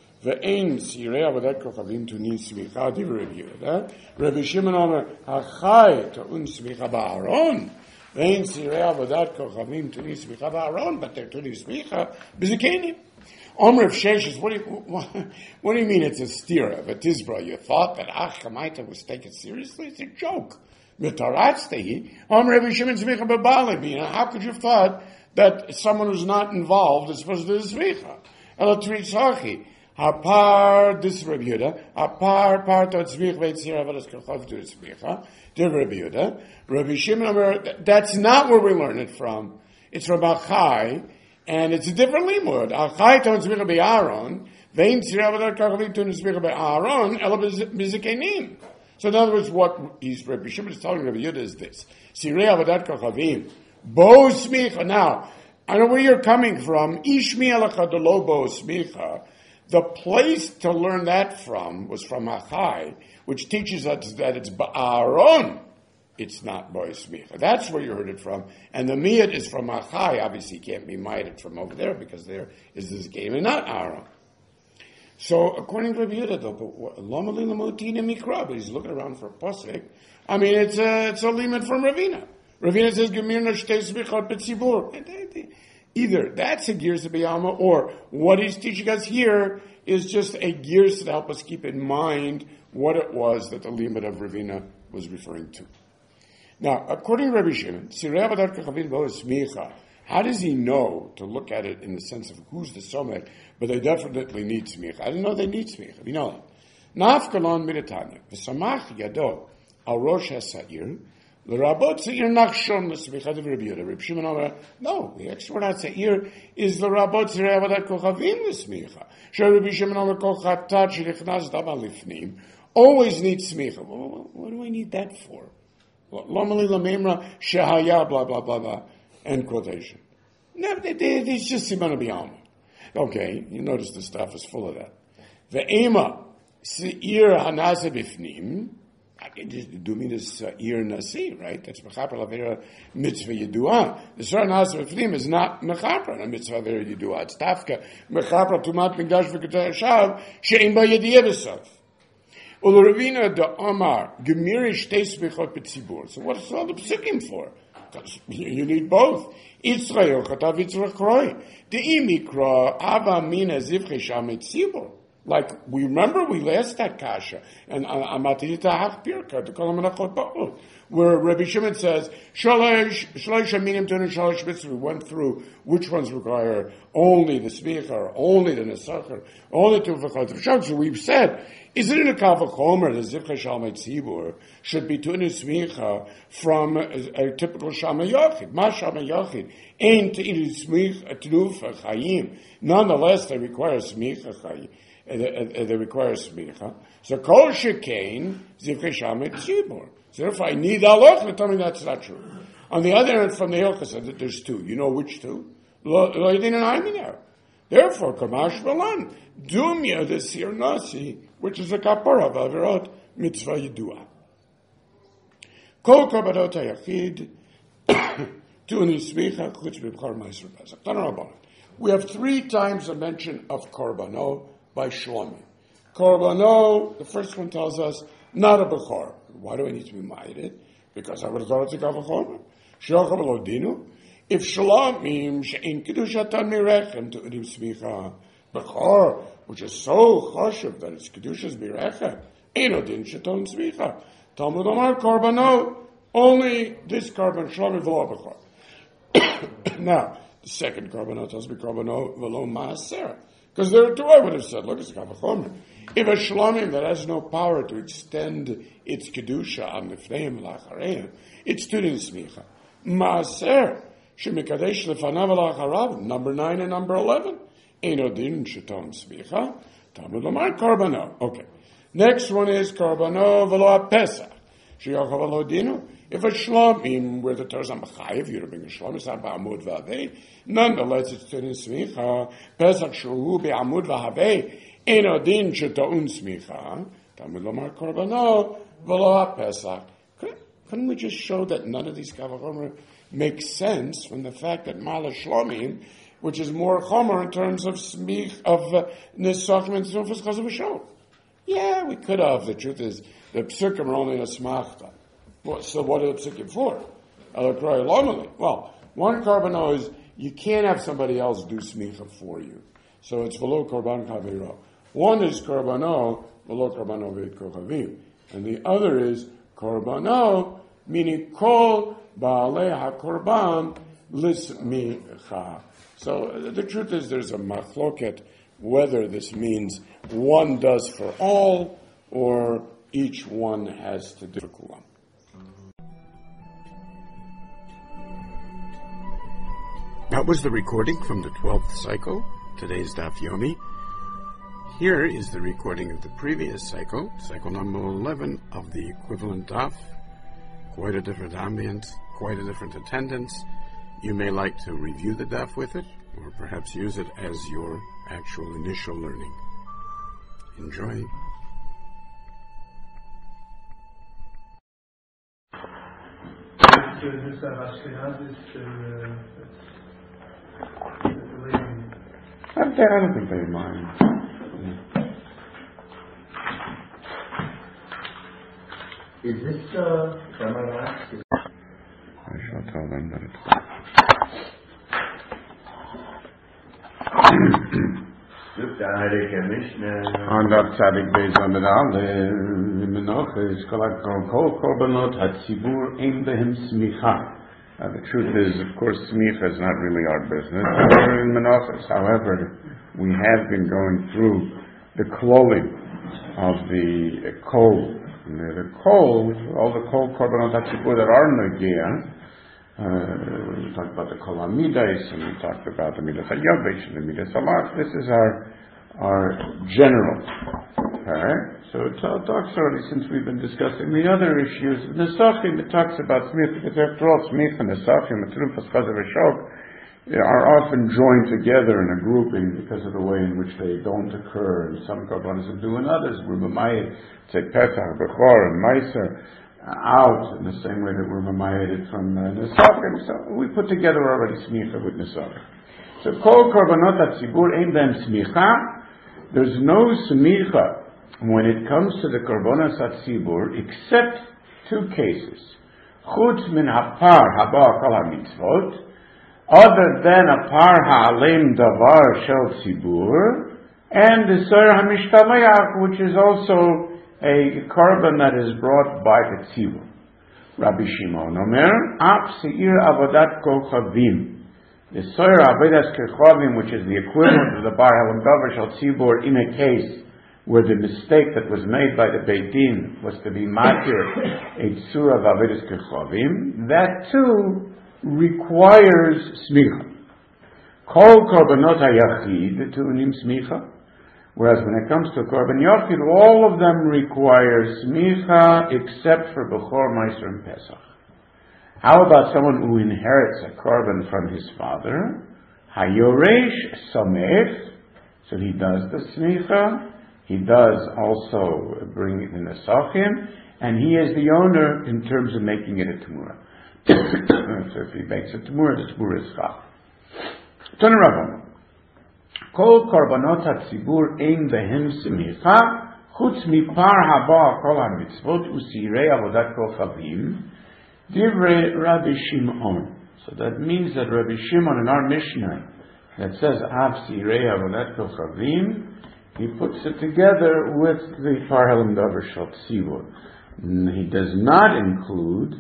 ve'in sirei avodat kohavim tunin smicha. Give Rabbi Yehuda. Rabbi Shimon Omer, hechai un smicha ba'aron Vein sirei avodat kochavim tuni smicha v'aron, but they're tuni smicha b'zikenim. Omer of Sheshes, what do you, what, what do you mean it's a stira, a tizbra? You thought that Ach Kamaita was taken seriously? It's a joke. Mitaratztehi, Omer of Shimon smicha b'balei. How could you have thought that someone who's not involved is supposed to do the smicha? Elatritzachi. Hapar dis Rabbi Yehuda, hapar part of tzmich veitzir avadas kachov to tzmicha. Dear Rabbi Yehuda, Rabbi Shimon, that's not where we learn it from. It's from Achai, and it's a different limud. Achai to tzmicha be'aron, veitzir avadas kachov to tzmicha be'aron, ela b'zikenim. So in other words, what he's Rabbi Shimon is telling Rabbi Yehuda is this: Sirei avadat kachavim, bo smicha. Now, I know where you're coming from. Ishmi alacha delo bo smicha. The place to learn that from was from Achai, which teaches us that it's Ba'aron. It's not Bois Smicha. That's where you heard it from. And the Miyat is from Achai. Obviously, can't be Miyat from over there because there is this game and not Aaron. So, according to Rabbi Yehuda, though, Lomali Lamotina Mikra, but he's looking around for a posik. I mean, it's a, it's a limit from Ravina. Ravina says, Gemirna Shtei Smichot B'tzibur. Either that's a gears of B'yama, or what he's teaching us here is just a gears to help us keep in mind what it was that the limit of Ravina was referring to. Now, according to Rabbi Shimon, how does he know to look at it in the sense of who's the somek, but they definitely need smicha? I didn't know they need smicha. We know that. Nafkalon midatanya, v'samach yado al rosh ha'sa'ir, l'rabot se'ir nachshon l'smicha de Rabbi Yehuda. Rabbi Shimon Omer, no, the extra word out se'ir is l'rabot se'ir avodat kochavim l'smicha. Sheh Rabbi Shimon Omer kol chatat shenichnas dam alifnim always needs smicha. Well, what do I need that for? Lomali lamemra shehaya blah blah blah blah. End quotation. No, it's just simana b'yama. Okay, you notice the stuff is full of that. Ve'ema se'ir hanase b'fnim. I can just do me this ir nasi, right? That's mechaper lavera mitzvah yedua. The se'ir hanase b'fnim is not mechaper a mitzvah lavera yedua. It's tafka mechaper tumat migdash v'ketah shav she'im ba yediyah b'sav. U'l'ravina da amar gemirish teis b'chot b'tzibur. So what's all the psukim for? Because you need both. Israel chatav Yitzchak Roy. The imikra ava mina zivche shamet tzibur. Like we remember, we last that kasha and amatita hach pirka to kol menachot ba'ul, where Rabbi Shimon says shalosh shalosh aminim tunu shalosh mitzvah. We went through which ones require only the smicha, only the nesachar, only two v'chot v'sham. So we've said, is it in a kavachomer the zivche shamet tzibur should be tunu smicha from a, a typical shama yachid? Ma shama yachid ain't tunu smicha tnufa chayim. Nonetheless, they require smicha chayim. They require smicha. So kol shekain zivchei shamet tzibur. So if I need halach, tell me that's not true. On the other hand, from the Hilchah said that there's two. You know which two? Lo yidin and Aiminer. Therefore, kamash balan dumya the sir nasi, which is a kapara of avirot mitzvah yedua. Kol kabarot hayachid tuni smicha chutz b'bchar ma'aser pesach. Tanarabbanan. We have three times a mention of korbanot by Shlomi. Korbano, the first one tells us, not a Bechor. Why do I need to be ma'ated? Because I would have thought it's a Kavachor. Shlocham Elodinu. If Shlomim she'in Kedushatan Mirechem to Udim Smicha, Bechor, which is so choshev that it's Kedushas Mirechem, Ein Odin Sheton Smicha. Talmud Omar Korbano, only this Korban Shlomi v'lo Bechor. Now, the second Korbano tells me Korbano v'lo Maaser. Because there are two, I would have said, look, it's a kavachomer. If a shlomim that has no power to extend its kedusha on the fneim lachareim, it's tudin smicha. Maaser shemikadesh lefanav lacharav, number nine and number eleven. Einodin shetom smicha. Talmud lomar korbano. Okay. Next one is korbano v'lo pesach. Sheyochav alodinu. If a shlomim where the Torah is machayev, you to bring a shlomim, it's not ba'amud v'avei. Nonetheless, it's tudin smicha. Pesach shuhu be'amud v'avei. Eno din sheta'un smicha. Talmud lomar korbano v'lo pesach. Couldn't we just show that none of these kavachomer make sense from the fact that mala shlomim, which is more chomer in terms of smich of nisachim and tzufas chaz v'shol? Yeah, we could have. The truth is, the psukim are only a smachta. So what are the psukim for? Well, one Karbano is, you can't have somebody else do smicha for you. So it's v'lo korban kaviro. One is Karbano, v'lo Karbano v'et kochavim. And the other is Karbano, meaning kol ba'alei ha-korban lismicha. So the truth is there's a machloket whether this means one does for all or each one has to do for kulam. That was the recording from the twelfth cycle, today's Daf Yomi. Here is the recording of the previous cycle, cycle number eleven of the equivalent Daf. Quite a different ambience, quite a different attendance. You may like to review the Daf with it, or perhaps use it as your actual initial learning. Enjoy. I don't think they mind. Is this uh, Ramadan? I shall tell them that it's on that Tzadik Beis Amid Aleph, Menachos, Kol Korbanot HaTzibur Ein Behem Smicha. The truth is, of course, smicha is not really our business. We're in Menachos. However, we have been going through the clothing of the kol. The kol, all the kol Korbanot HaTzibur that are Nagea. Uh, we talked about the Kol HaMidas, and we talked about the Midas HaYavesh and the Midas HaLach. This is our our general. Alright? So it talks already, since we've been discussing the other issues. Nesachim, it talks about Smith, because after all, Smith and Nesachim, and Trumpas Chazav Shok, are often joined together in a grouping because of the way in which they don't occur, and some Korbanos do, and others. Rubamayit, say Petach, Bechor, and Meiser, out in the same way that we're mamayated from uh, Nesachim. So we put together already smicha with Nesachim. So kol korbanot hatzibur ein behem smicha. There's no smicha when it comes to the korbanos hatzibur except two cases. Chutz min hapar haba kol hamitzvot, other than a par ha'alem davar shel tzibur, and the soyer hamishtamayach, which is also a korban that is brought by the tzibur. Rabbi Shimon Omer, Ap seir avodat kochavim. The soyer avodas kochavim, which is the equivalent of the bar halam davar shel tzibur, in a case where the mistake that was made by the Beit Din was to be matir a tzura of avodas kochavim, that too requires smicha. Kol korbanot hayachid tu'unim smicha. Whereas when it comes to Korban Yochid, all of them require smicha except for Bechor, Meiser, and Pesach. How about someone who inherits a Korban from his father? Hayoresh Samech, so he does the smicha, he does also bring it in the Sachim, and he is the owner in terms of making it a Tamura. So if he makes a Tamura, the Tamura is Chach. Tana Rabban. Kol korbanot hatzibur ein behem smicha, chutz mipar haba kol hamitzvot usirei avodat kochavim, divrei Rabbi Shimon. So that means that Rabbi Shimon in our Mishnah that says av sirei avodat kochavim, he puts it together with the par halam davar shel tzibur. He does not include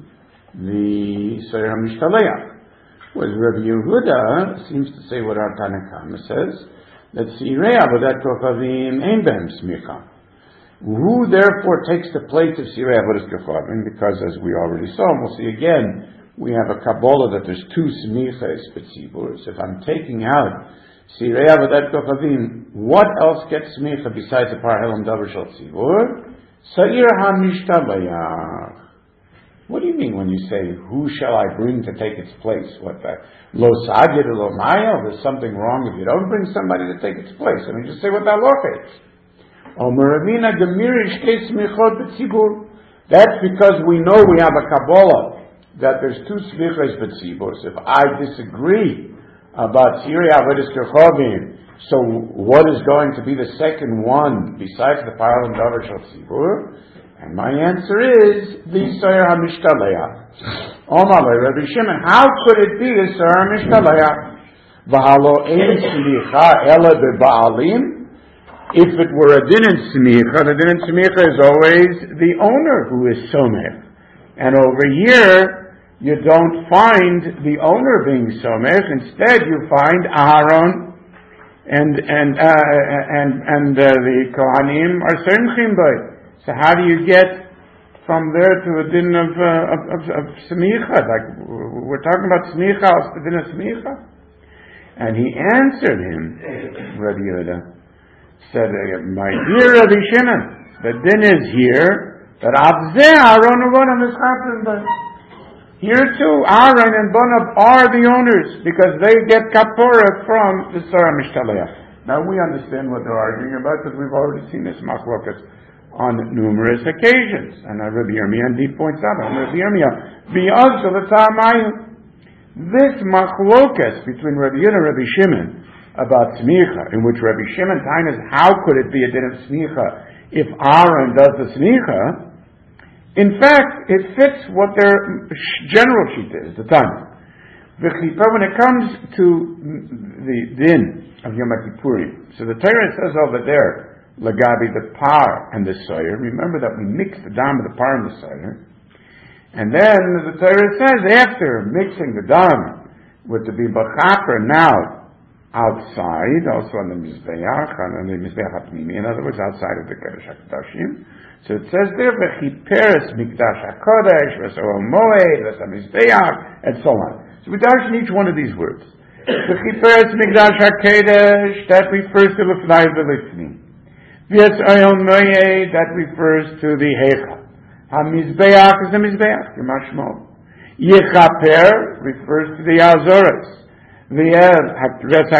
the soyer hamishtalayach. Whereas Rabbi Yehuda seems to say what our Tanakama says, that Sirei Avodat Kochavim Ein Behem Smicha. Who therefore takes the place of Sirei Avodat Kochavim? Because as we already saw, and we'll see again, we have a Kabbalah that there's two Smichas Betzibur. So if I'm taking out Sirei Avodat Kochavim, what else gets Smicha besides the Par Helam Davar Shel Tzibur? Sa'ir HaMishtabayach. What do you mean when you say, who shall I bring to take its place? What the lo sagir lo maya? There's something wrong if you don't bring somebody to take its place. I mean, just say what that law is. That's because we know we have a Kabbalah that there's two smichas b'tzibur. So if I disagree about Sirei Avodas Kochavim, so what is going to be the second one besides the Par Halam Davar Shel Tzibur? And my answer is the Soyer HaMishtalayach. Omar Rabbi Shimon, how could it be a Sar Mishtaleach? V'halo ein smicha ela beba'alim? If it were a din in smicha, the din in smicha is always the owner who is somech. And over here, you don't find the owner being somech. Instead, you find Aaron and and uh, and and uh, the Kohanim are semchim by. So how do you get from there to a din of uh, of, of, of smicha? Like we're talking about smicha, the din of smicha. And he answered him, Rabbi Yehuda said, "My dear Rabbi Shimon, the din is here that Avzeh Aaron Uvanam is happening, but here too Aaron and Bonav are the owners because they get kapora from the Sarah Mishtaleach." Now we understand what they're arguing about because we've already seen this machlokas on numerous occasions. And uh, Rabbi Yirmiyah indeed points out, Rabbi Yirmiyah, B'yaz Shalatzamayu. This machlokas between Rabbi Yehuda and Rabbi Shimon about smicha, in which Rabbi Shimon tainas, how could it be a din of smicha if Aaron does the smicha? In fact, it fits what their general sheet is, the time. When it comes to the din of Yom Kippurim, so the Torah says over there, Lagabi, the par and the soyer. Remember that we mix the dam of the par and the soyer. And then the Torah says, after mixing the dam with the bibachaper now outside, also on the mizbeach, on the mizbeach hapnimi, in other words, outside of the Kodesh HaKodashim. So it says there, v'chiperes mikdash HaKodesh, v'soel moed, v'samizbeach, and so on. So we dash in each one of these words. V'chiperes mikdash HaKodesh, that refers to l'fnai v'lifni. V'soel moed, that refers to the heichal. HaMizbeach is the Mizbeach, Yemashmo. Yechaper refers to the Azoras. V'al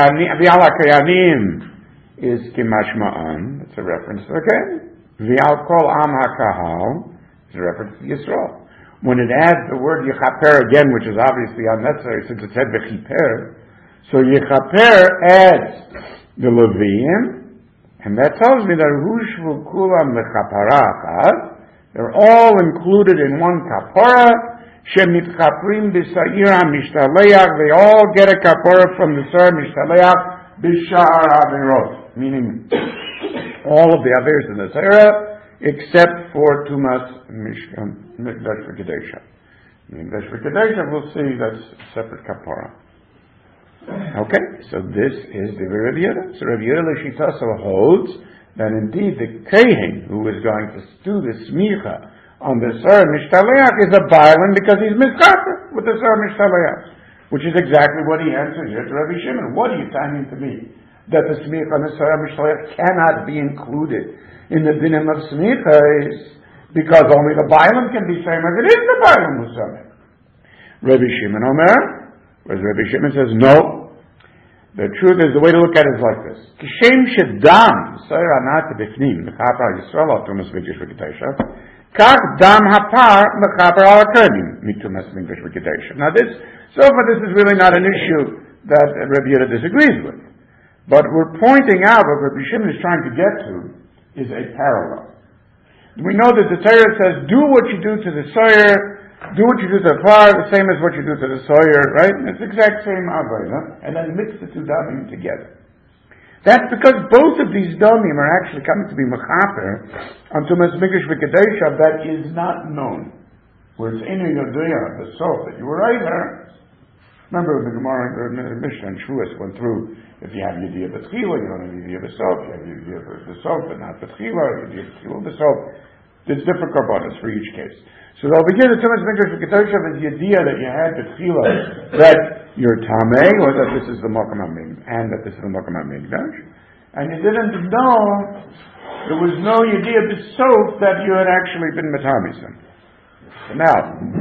HaKayanim is Kimashma'an. It's a reference, okay? V'al Kol Am HaKahal is a reference to Yisrael. When it adds the word Yechaper again, which is obviously unnecessary since it said V'chiper, so Yechaper adds the Leviim, and that tells me that Hushvu Kulam L'Chaparachad, they're all included in one kapora. Shemitchaprim b'sa'ir mishtaleach. They all get a kapora from the sar mishtaleach b'shar avirot, meaning all of the others in the Torah except for tumas mishkan mikdash v'kedesha. Mikdash v'kedesha, we'll see that's a separate kapora. Okay, so this is the Rabbi Yehuda. So Rabbi Yehuda l'shitaso holds that indeed the Kohen who is going to do the smicha on the Sar Mishtaleach is a Bailan because he's mischaper with the Sar Mishtaleach, which is exactly what he answers here to Rabbi Shimon. What are you telling to me? That the smicha on the Sar Mishtaleach cannot be included in the dinim of smicha is because only the Bailan can be same as it is the Bailan who's sameh. Rabbi Shimon Omer, whereas Rabbi Shimon says no. The truth is, the way to look at it is like this. Kishem shedam, soyer anat b'fnim, mechaper Yisrael al tumas mikdash v'kedesha, kach dam hapar mechaper al akedim, mitumas mikdash v'kedesha. Now this, so far this is really not an issue that Rabbi Yehuda disagrees with. But we're pointing out what Rabbi Shimon is trying to get to is a parallel. We know that the Torah says, do what you do to the soyer, do what you do to the par, the same as what you do to the soyer, right? It's the exact same avodah, and then mix the two damim together. That's because both of these damim are actually coming to be mechaper on tumas mikdash v'kedesha that is not known. Where it's in yodiyah, the sof, that you were right there. Remember the Gemara, the Mishnah and Shavuos went through, if you have yodiyah b'tchila, you don't have yodiyah b'sof, you have yodiyah b'sof, but not b'tchila, yodiyah b'tchila b'sof. There's different karbanos for each case. So over here, the tumas mikdash v'kedesha is the idea that you had b'tchila, that you're tamei, or that this is the makam hamikdash, and that this is the makam hamikdash, and you didn't know, there was no idea b'sof that you had actually been matamisim. Now,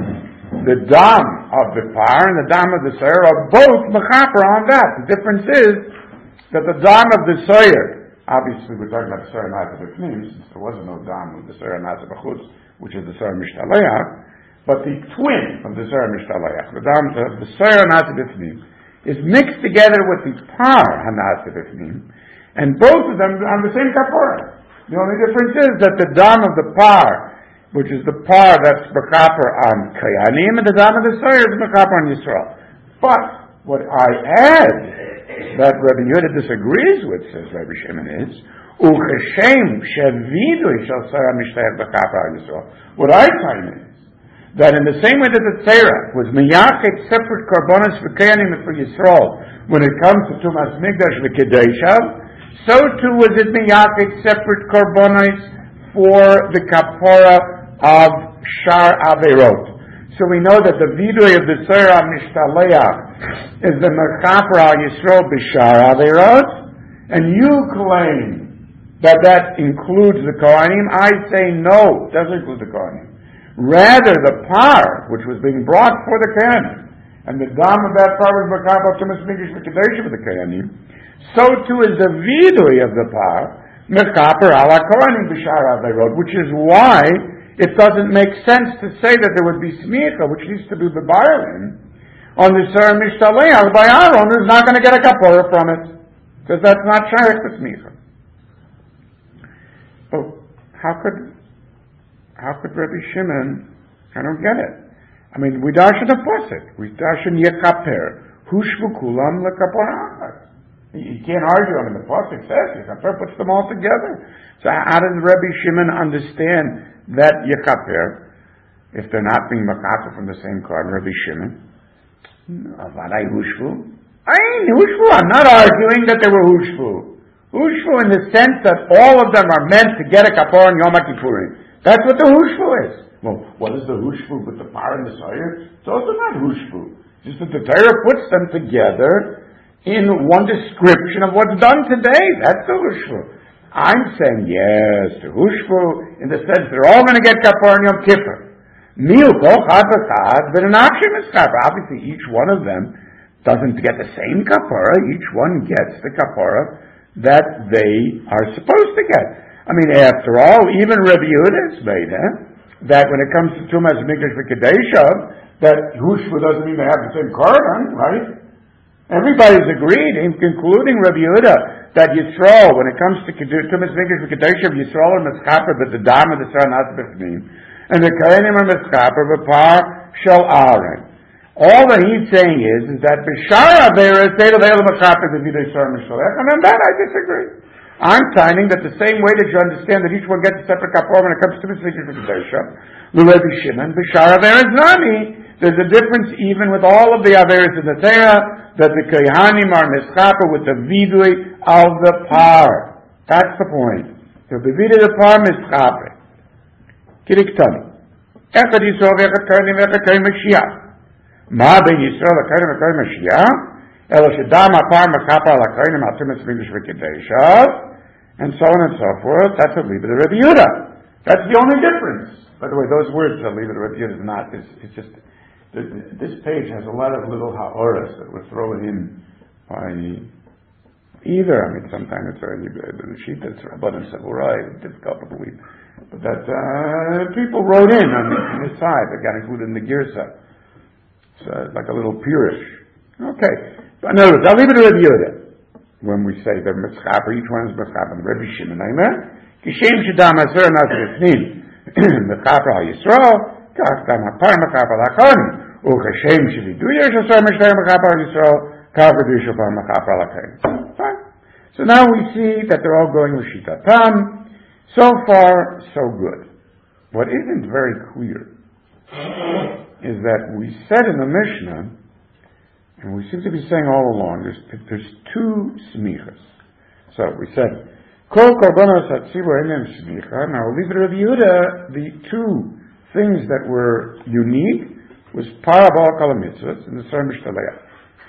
the dam of the par and the dam of the soyer are both mechaper on that. The difference is that the dam of the soyer, obviously we're talking about the soyer nazir b'fnim, since there wasn't no dam of the soyer nazir b'chutz, which is the Sar Mishtaleach, but the twin of the Sar Mishtaleach, the dam of the Sar Hanasi B'fnim, is mixed together with the Par Hanasi B'fnim, and both of them are the same kapora. The only difference is that the dam of the Par which is the par that's mechaper on Kayanim, and the dam of the Soyer is mechaper on Yisrael. But what I add that Rabbi Yehuda disagrees with, says Rabbi Shimon, is Ucheshem shevidu shel Soyer mishtayach mechaper on Yisrael. What I find is that in the same way that the Tzera was miyachet separate karbonos for Kayanim and for Yisrael when it comes to Tumas Migdash v'Kedeshav, so too was it miyachet separate karbonos for the kapara of Shar Averot. So we know that the vidui of the Tzera Mishtaleach is the Mechaper al Yisrael B'Shar Averot, and you claim that that includes the Kohanim. I say no, it doesn't include the Kohanim. Rather, the par, which was being brought for the Kohanim, and the dam of that par was Mechaper Tumas Migdash V'Kedeshav of the Kohanim, so too is the vidui of the par Mechaper al Kohanim B'Shar Averot, which is why it doesn't make sense to say that there would be smicha, which needs to be bebarlin, on the Tzera Mishtaleach by Aaron, who's not going to get a kapora from it, because that's not shaykh to smicha. But how could how could Rabbi Shimon? I don't get it. I mean, we darshan a pasuk, we darshan yekaper hushvu kulam lekapora. You can't argue. I mean, the pasuk says yekaper puts them all together. So how does Rabbi Shimon understand that yekaper, if they're not being makaper from the same carbon, Rabbi Shimon? Avadai hushvu. Ain hushvu. I'm not arguing that they were hushvu. Hushvu in the sense that all of them are meant to get a kapor on Yom Kippurim. That's what the hushvu is. Well, what is the hushvu with the par and the sayer? It's also not hushvu. Just that the Torah puts them together in one description of what's done today. That's the hushvu. I'm saying yes, the hushvu in the sense they're all going to get kapor on Yom Kippur. Milko chad v'chad v'nachshim is kapor. Obviously, each one of them doesn't get the same kapora. Each one gets the kapora that they are supposed to get. I mean, after all, even Rabbi Yehuda has made eh, that when it comes to Tumas Migdash v'Kedeshav, that hushvu doesn't mean they have the same carbon, right? Everybody's agreed, including Rabbi Yehuda, that Yisrael, when it comes to Tumas Migdash v'Kedeshav, Yisrael are mischaper, but the dam of the Tzera not b'fnim, and the Kohanim are mischaper, v'par shel Aaron. All that he's saying is, is that B'Shar Averes, they don't have mischaper, the Videi Tzera Mishalech, and on that I disagree. I'm finding that the same way that you understand that each one gets a separate kapor when it comes to Tumas Migdash v'Kedeshav, L'Rebbi Shimon, B'Shar Averes Nami, there's a difference even with all of the Averes in the Torah, that the Kohanim are mischaper with the vidui of the par. That's the point. The vidui of the par mischaper. Kiriktani. Echad Yisrael v'echad Kohanim v'echad Kohanim Mashiach. Ma ben Yisrael v'Kohanim v'Kohanim Mashiach. Elo shedam apar mischaper al Kohanim al Tumas Migdash v'Kedeshav. And so on and so forth. That's what leave it to Rabbi Yehuda. That's the only difference. By the way, those words that leave it to Rabbi Yehuda is not. It's, it's just. This page has a lot of little ha'oras that were thrown in by either, I mean, sometimes it's already the sheet that's Rabbanan Saburai, it's difficult to believe, but that uh, people wrote in on, on this side that got included in the Girsa. It's uh, like a little purish. Okay. But in other words, I'll leave it to Rabbi Yehuda. When we say they're mischaper, each one is mischaper. Rabbi Shimon, Aimer, Kishem Shadam Aser Nazir Esnim, Mischaper Al Yisrael, כך גם הפר מחבר לכהן, וכשם שווידוי יש עשר משתיים מחבר לישראל, כך וידוי של פר מחבר לכהן. Fine. So now we see that they're all going with Shitatam. So far, so good. What isn't very clear is that we said in the Mishnah, and we seem to be saying all along, there's, there's two smichas. So we said, Kol korbanos hatzibur enem smicha. Now we'll leave it to Rabbi Yehuda, the two things that were unique was parabol kol mitzvahs and the Tzera Mishtaleach.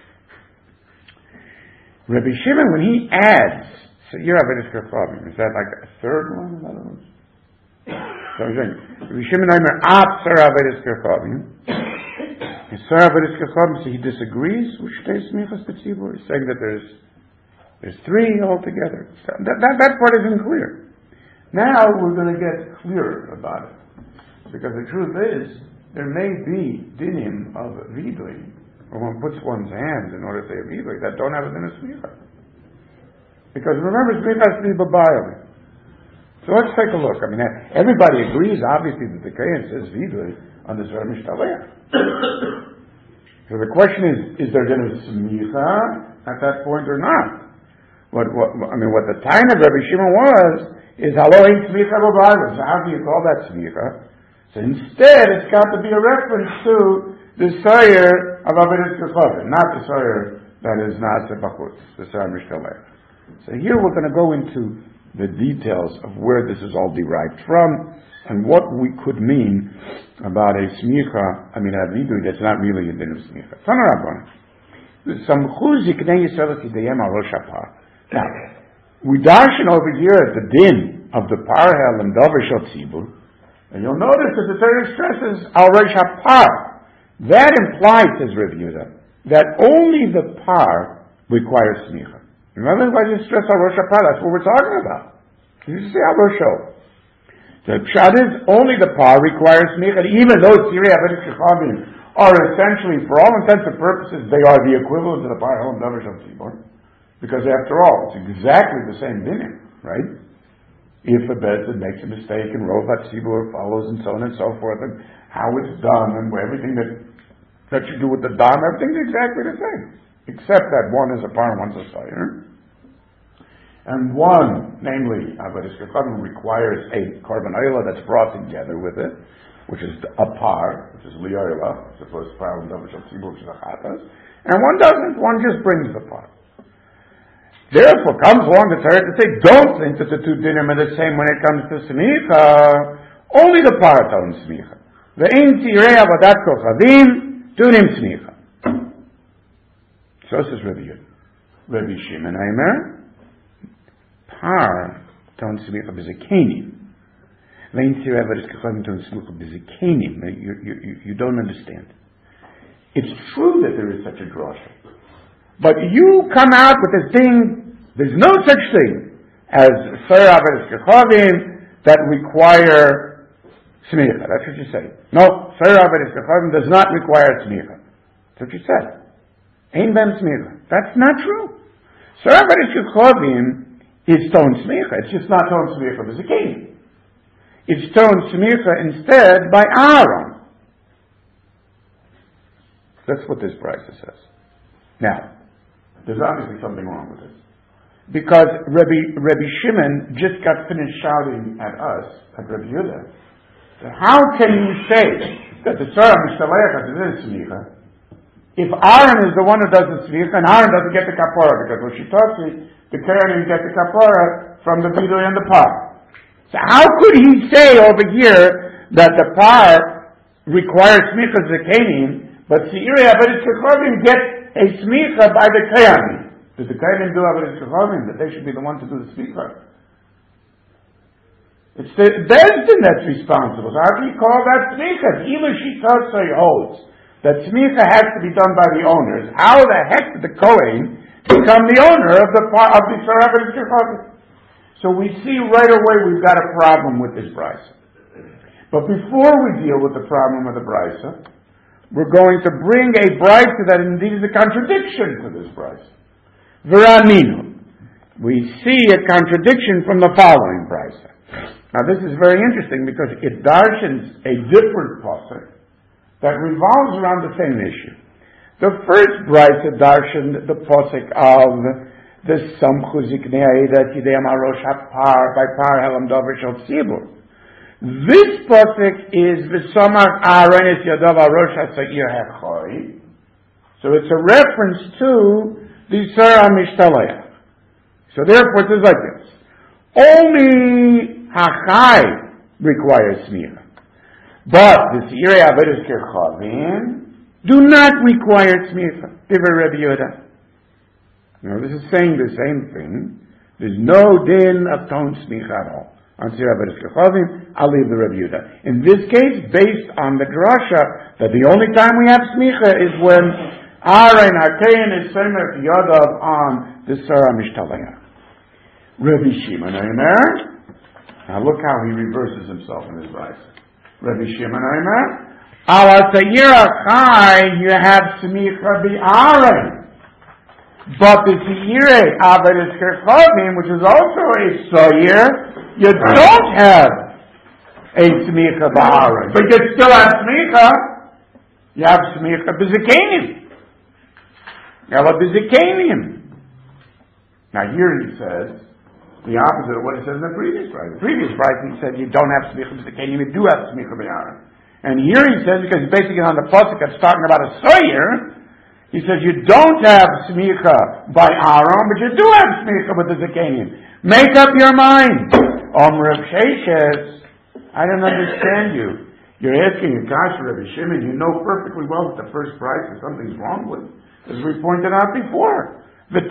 Rabbi Shimon, when he adds, so you're Avedis Kachavim, is that like a third one? In other words? So I'm saying, Rabbi Shimon Aimer, Ab Tzera Avedis Kachavim. Tzera Avedis Kachavim, so he disagrees with Shtei Smichas B'tzibur. He's saying that there's there's three altogether. So that, that, that part isn't clear. Now we're going to get clearer about it. Because the truth is, there may be dinim of vidui, where one puts one's hands in order to say a vidui, that don't have a din of smicha. Because remember, smicha has to be b'bayali. So let's take a look. I mean, everybody agrees, obviously, that the Kayan says Vidui on the Zohar Mishtalech. So the question is, is there going to be smicha at that point or not? What, what, I mean, what the time of Rabbi Shimon was, is halo ain't smicha b'bayla. So how do you call that smicha? So instead, it's got to be a reference to the Soyer of Avodas Kechavim, not the Soyer that is Naaseh B'chutz, the Zohar Mishtalech. So here we're going to go into the details of where this is all derived from, and what we could mean about a smicha, I mean, a vidui that's not really a din of smicha. Now, we darshan over here at the din of the parhel and davar shel tzibur, and you'll notice that the Torah stresses al rosh hapar. That implies, says Rav Yehuda, that only the par requires smicha. Remember why you stress al rosh hapar? That's what we're talking about. You say al rosho. The pshat is only the par requires smicha, even though Tzirei Avodas Kechavim are essentially, for all intents and purposes, they are the equivalent of the par hel and davar shel tzibur. Because after all, it's exactly the same dinim, right? If a bezdin makes a mistake and rov hatzibur follows and so on and so forth, and how it's done and everything that that you do with the dam, everything's exactly the same, except that one is a par and one's a sayer. And one, namely, Avodas Kechavim, requires a korban oila that's brought together with it, which is a par, which is lioila, as opposed to par and davar shel tzibur, which is a chatas, and one doesn't. One just brings the par. Therefore, comes along the Torah to say, don't think that the two dinim are the same when it comes to smicha. Only the par tones smicha. Ve'in tirei avodat kochavim tunim smicha. So says Rabbi Yehuda. Rabbi Shimon Aimer, par tones smicha b'zekenim. Ve'in tirei avodat kochavim tones smicha b'zekenim. You, you, you don't understand. It's true that there is such a drasha. But you come out with this thing, there's no such thing as Soyer Avodas Kechavim that require smicha. That's what you say. No, Soyer Avodas Kechavim does not require smicha. That's what you said. Ein ben smicha. That's not true. Soyer Avodas Kechavim is ton smicha. It's just not ton smicha b'zekenim. It's ton smicha instead by Aaron. That's what this brisa says. Now, there's obviously something wrong with this. Because Rabbi, Rabbi Shimon just got finished shouting at us, at Rabbi Yehuda. So how can you say that the Zohar Mishtalech is smicha if Aaron is the one who does the smicha and Aaron doesn't get the kapara? Because when she talks to you, the Kohen get the kapara from the vidui and the par. So how could he say over here that the par requires smicha zekenim, but Tzirei Avodas Kechavim get a smicha by the Kohanim? Does the Kohanim do Avodas Kechavim that they should be the one to do the smicha? It's the bezdin that's responsible. So how can you call that smicha? Even she say holds that smicha has to be done by the owners. How the heck did the Kohen become the owner of the of the Zohar Avodas Kechavim? So we see right away we've got a problem with this brisa. But before we deal with the problem of the brisa, we're going to bring a brisa that indeed is a contradiction to this brisa. V'raminu. We see a contradiction from the following brisa. Now this is very interesting because it darshans a different pasuk that revolves around the same issue. The first brisa darshaned the pasuk of the Samchu Ziknei Aida Tidei Marosh HaPar by Par Helam Davar Shel Tzibur. This pasuk is V'samach Aaron Es Yadav Arosh HaSa'ir Hechoi. So it's a reference to the Zohar Mishtalech. So therefore it is like this. Only Hachai requires smicha. But the Tzirei Avodas Kechavim do not require smicha. Divrei Rabbi Yehuda. Now this is saying the same thing. There's no din of ton smicha at all. On Tzirei Avodas Kechavim, I'll leave the Rabbi Yehuda. In this case, based on the drasha, that the only time we have smicha is when Aaron HaKohen is Somer Yadav on the Zohar Mishtalech. Rabbi Shimon Omer. Now look how he reverses himself in his brisa. Rabbi Shimon Omer. Ala Ta'ir Achai, you have smicha bi Aaron. But the Seirei Avodas Kechavim, which is also a Soyer, you don't have a Smicha Ba'aron. But you still have Smicha. You have Smicha B'Zikanim. Ela B'Zikanim. Now here he says the opposite of what he says in the previous price. The previous price he said you don't have Smicha B'Zikanim, you do have Smicha Ba'aron. And here he says, because basically on the pasuk that's talking about a Soyer, he says you don't have Smicha by Aaron, but you do have Smicha with the Zikanim. Make up your mind. Om Rav Sheshes, I don't understand you. You're asking a kasha, Rabbi Shimon, you know perfectly well that the first price is something's wrong with, as we pointed out before. Did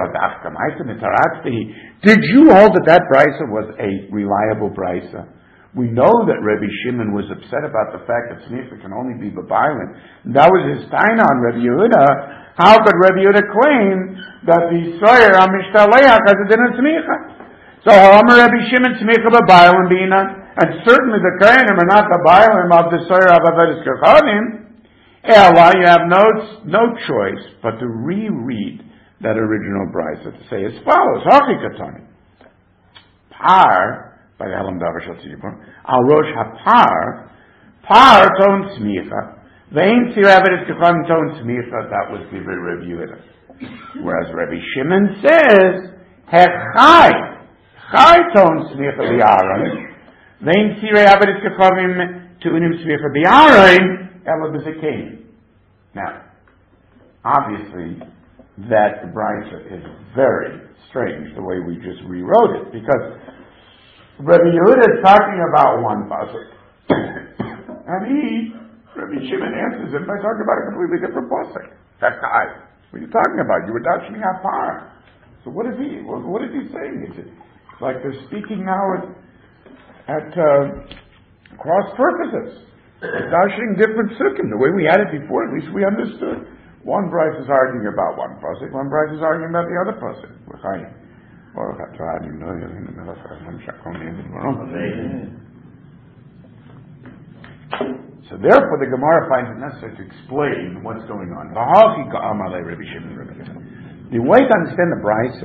you hold that that brisa was a reliable brisa? We know that Rabbi Shimon was upset about the fact that Smicha can only be B'Bailan. That was his taina on Rabbi Yehuda. How could Rabbi Yehuda claim that the Soyer HaMishtaleach has a din of Smicha? So, Homer Rabbi Shimon Smicha B'Bailan Bina, and certainly the Kohanim are not the Bailan of the Soyer HaVavodas Kechavim. Ella, you have no, no choice but to reread that original brisa to say as follows: Hachikatani Par by the Elam Davar Shel Tzibur Al Rosh HaPar Par Ton Smicha Vein Tzir Avodas Kechavim Ton Smicha. That was the Rabbi Yehuda. Whereas Rabbi Shimon says Hechai Chai Ton Smicha B'Aron Vein Tzir Avodas Kechavim Tu'unim Smicha B'Aron Ela B'Zikanim. Now, obviously, that brisa is very strange the way we just rewrote it, because Rabbi Yehuda is talking about one pasuk, and he, Rabbi Shimon, answers it by talking about a completely different pasuk. That's the eye. What are you talking about? You were dashing apar. So what is he? What is he saying? It's like they're speaking now at, at uh, cross purposes. They're dashing different sukkim. The way we had it before, at least we understood. One Bryce is arguing about one pasuk, one Bryce is arguing about the other pasuk. So therefore the Gemara finds it necessary to explain what's going on. The way to understand the Bryce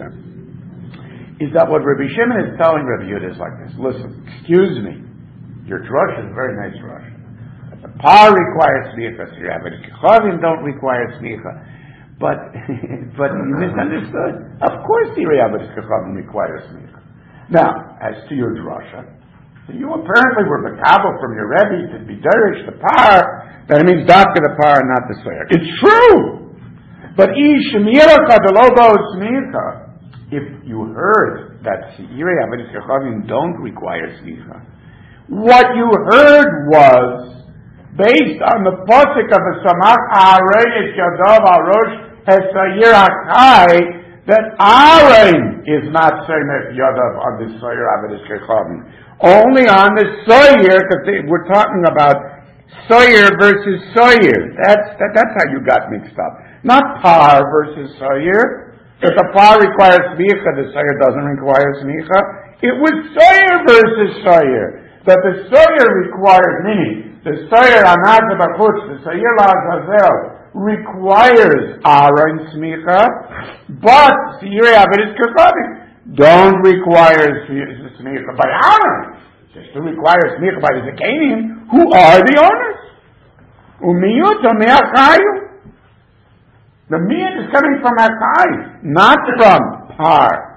is that what Rabbi Shimon is telling Rabbi Yehuda is like this: listen, excuse me, your drush is a very nice drush. The par requires smicha, so your Avodas Kechavim don't require smicha. But, but you misunderstood. Of course the Avodas Kechavim requires smicha. Now, as to your drasha, so you apparently were makabel from your Rebbe to be derish the par, that it means dafka the par and not the soyer. It's true! But ish shemiracha delobo smicha, if you heard that Seirei Avodas Kechavim don't require smicha, what you heard was based on the pasuk of the Samach Aaron Yadav Al Rosh Hesayir Hakai, that Aaron is not Samech Yadav on the Soyer Avodas Kechavim, only on the Soyer, because we're talking about Soyer versus Soyer. That's that, that's how you got mixed up. Not Par versus Soyer. That the Par requires Smicha, the Soyer doesn't require Smicha. It was Soyer versus Soyer. That the Soyer requires, meaning the Soyer Anat B'Chutz, the Soyer La'azazel, requires Aaron Smicha, but Seirei Avodas Kechavim don't require Smicha by Aaron. They still require Smicha by the Zikanim, who are the owners. Umiyut Me'achayu. The miyut is coming from Achai, not from Par.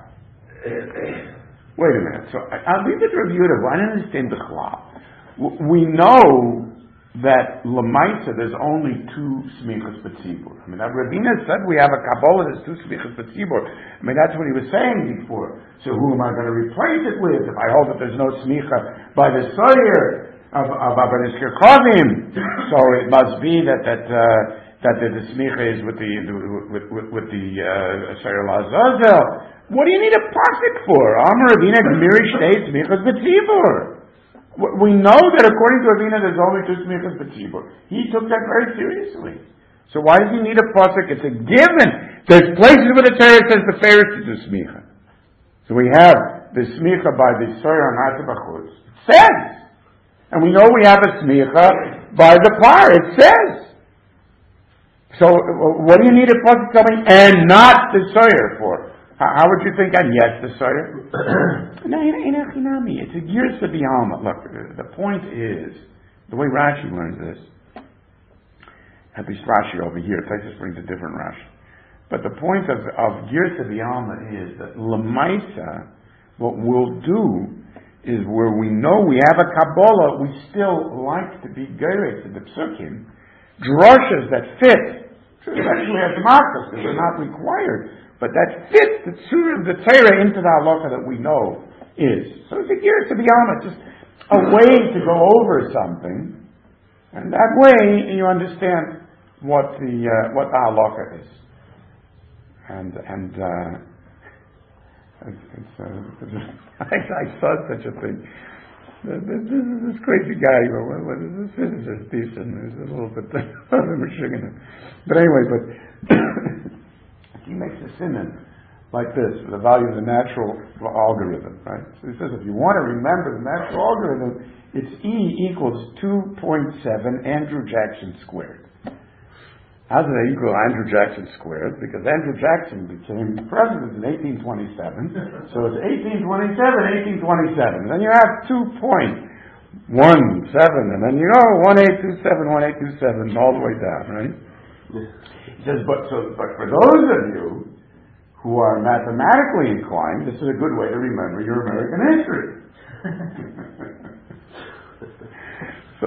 Wait a minute. So I'll leave it to review it. I don't understand the chlal. We know that Lamaisa there's only two smichas b'tzibur. I mean, Rabbeinu said we have a Kabbalah that's two smichas b'tzibur. I mean, that's what he was saying before. So who am I going to replace it with if I hold that there's no smicha by the Soyer of Avodas Kechavim? So it must be that that uh, that the, the smicha is with the with with, with the Soyer uh, La'azazel. What do you need a pasuk for? Amar Rabbeinu Gemirish Shtei Smichas b'tzibur. We know that according to Avina, there's only two smichas b'tzibur. He took that very seriously. So why does he need a pasuk? It's a given. There's places where the Torah says the Pharaoh to do smicha. So we have the smicha by the Soyer Anat B'Chutz. It says, and we know we have a smicha by the par. It says. So what do you need a pasuk coming and not the soyer for? How, how would you think? And yes, the soyer. No, it's a gears to be alma. Look, the point is the way Rashi learns this. At least Rashi over here, Taisus brings a different Rashi. But the point of of gears to be alma is that lemaisa, what we'll do is where we know we have a Kabbalah, we still like to be geirek to the psukim, drushes that fit, especially as Marcus, they're not required, but that fit the tzur of the Torah into the halacha that we know is. So it's a gear to be alma, just a way to go over something, and that way you understand what the uh, what the halacha is. And and uh, it's, it's, uh, it's, I, I saw such a thing. This, this, this crazy guy, what, what is this physicist decent? He's a little bit but anyway, but he makes a simon like this for the value of the natural algorithm, right? So he says if you want to remember the natural algorithm, it's E equals two point seven Andrew Jackson squared. How does that equal Andrew Jackson squared? Because Andrew Jackson became president in eighteen twenty-seven. So it's eighteen twenty-seven, eighteen twenty-seven. And then you have two point one seven, and then you go one eight two seven, one eight two seven, all the way down, right? He says, but, so, but for those of you who are mathematically inclined, this is a good way to remember your American history. So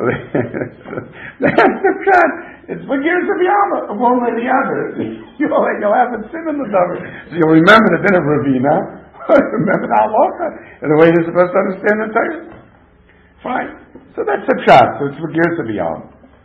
that's the shot. It's for years of Yama, one way or the other. You'll, you'll have a sim in the double. So you'll remember the din of Ravina, remember the halacha, and the way you're supposed to understand the Torah. Fine. So that's the shot. So it's for years of Yama.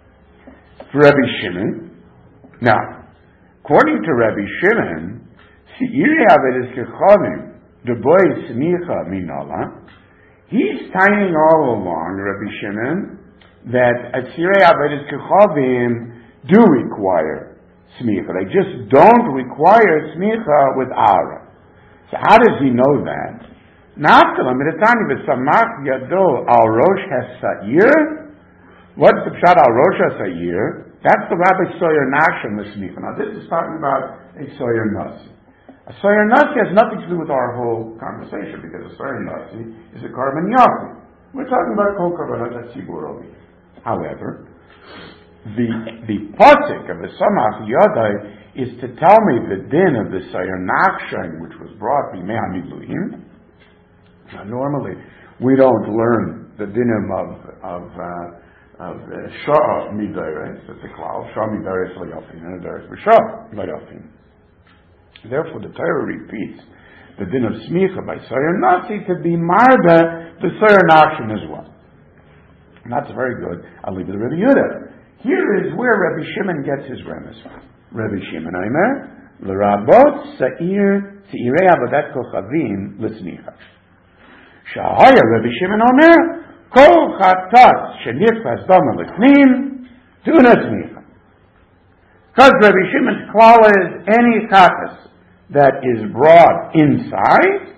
For Rabbi Shimon. Now, according to Rabbi Shimon, Se'iri Avedis Kechavim, the boy Smicha Minala, he's timing all along, Rabbi Shimon, that Asirei Avedis Kechavim do require smicha. They just don't require smicha with ara. So how does he know that? Naftalam Midatani v'samach yado al rosh hasa'ir. What's the pshat al rosh hasa'ir? That's the Rabbi Soyer Nashim the smicha. Now this is talking about a Soyer Nasi. A Soyer Nasi has nothing to do with our whole conversation because a Soyer Nasi is a Karban Yafi. We're talking about Kol Karbanot HaTzibur over here. However, the the pasuk of the Samach Yadai is to tell me the din of the Sayer Nachshon, which was brought by Me'amiluim. Now, normally, we don't learn the dinim of of uh, of Shah Midayres. It's a klal Shah Midayres Layafin and Midayres B'Shah Layafin. Therefore, the Torah repeats the din of Smicha by Sayer Nasi to be Marda the Sayer Nachshon as well. And that's very good. I'll leave it to Rabbi Yehuda. Here is where Rabbi Shimon gets his remes from. Rabbi Shimon, Aimer, l'rabot sa'ir se'irei avodat kochavim l'smicha. Shahaya Rabbi Shimon Omer, kol chatat shenichas dama l'knim, tuna smicha. Because Rabbi Shimon's klal is any chatas that is brought inside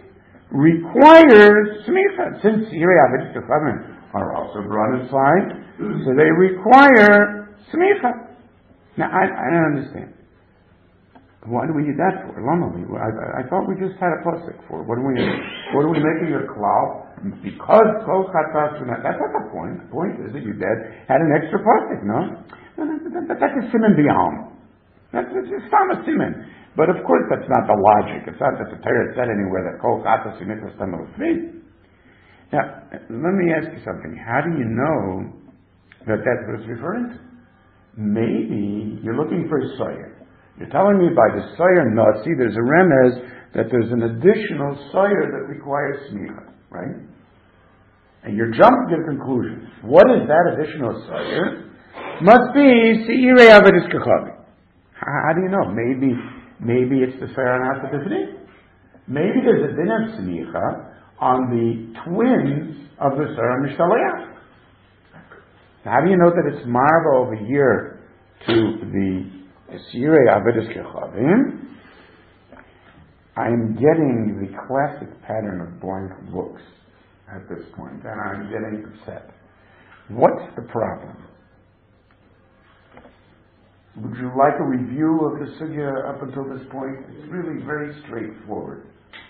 requires smicha. Since se'irei avodat kochavim are also brought inside, so they require smicha. Now, I, I don't understand. Why do we need that for? I, I thought we just had a pasuk for. What are we? What are we making a klal? Because kol chatas. That's not the point. The point is that you dead had an extra pasuk, no? But that's a siman b'yam. That's it's not a siman. But of course, that's not the logic. It's not that the Torah said anywhere that kol chatas simitas tamel free. Now, let me ask you something. How do you know that that's what it's referring to? Maybe you're looking for a soyer. You're telling me by the soyer nasi, there's a remez that there's an additional soyer that requires smicha, right? And you're jumping to the conclusion. What is that additional soyer? Must be se'irei avedis kechavim. How do you know? Maybe, maybe it's the soyer nasa tifni. Maybe there's a din of smicha on the twins of the Sarah Mishtaleach. How do you know that it's marva over here to the Sirei Avedis Kechavim? I'm getting the classic pattern of blank books at this point, and I'm getting upset. What's the problem? Would you like a review of the sugya up until this point? It's really very straightforward.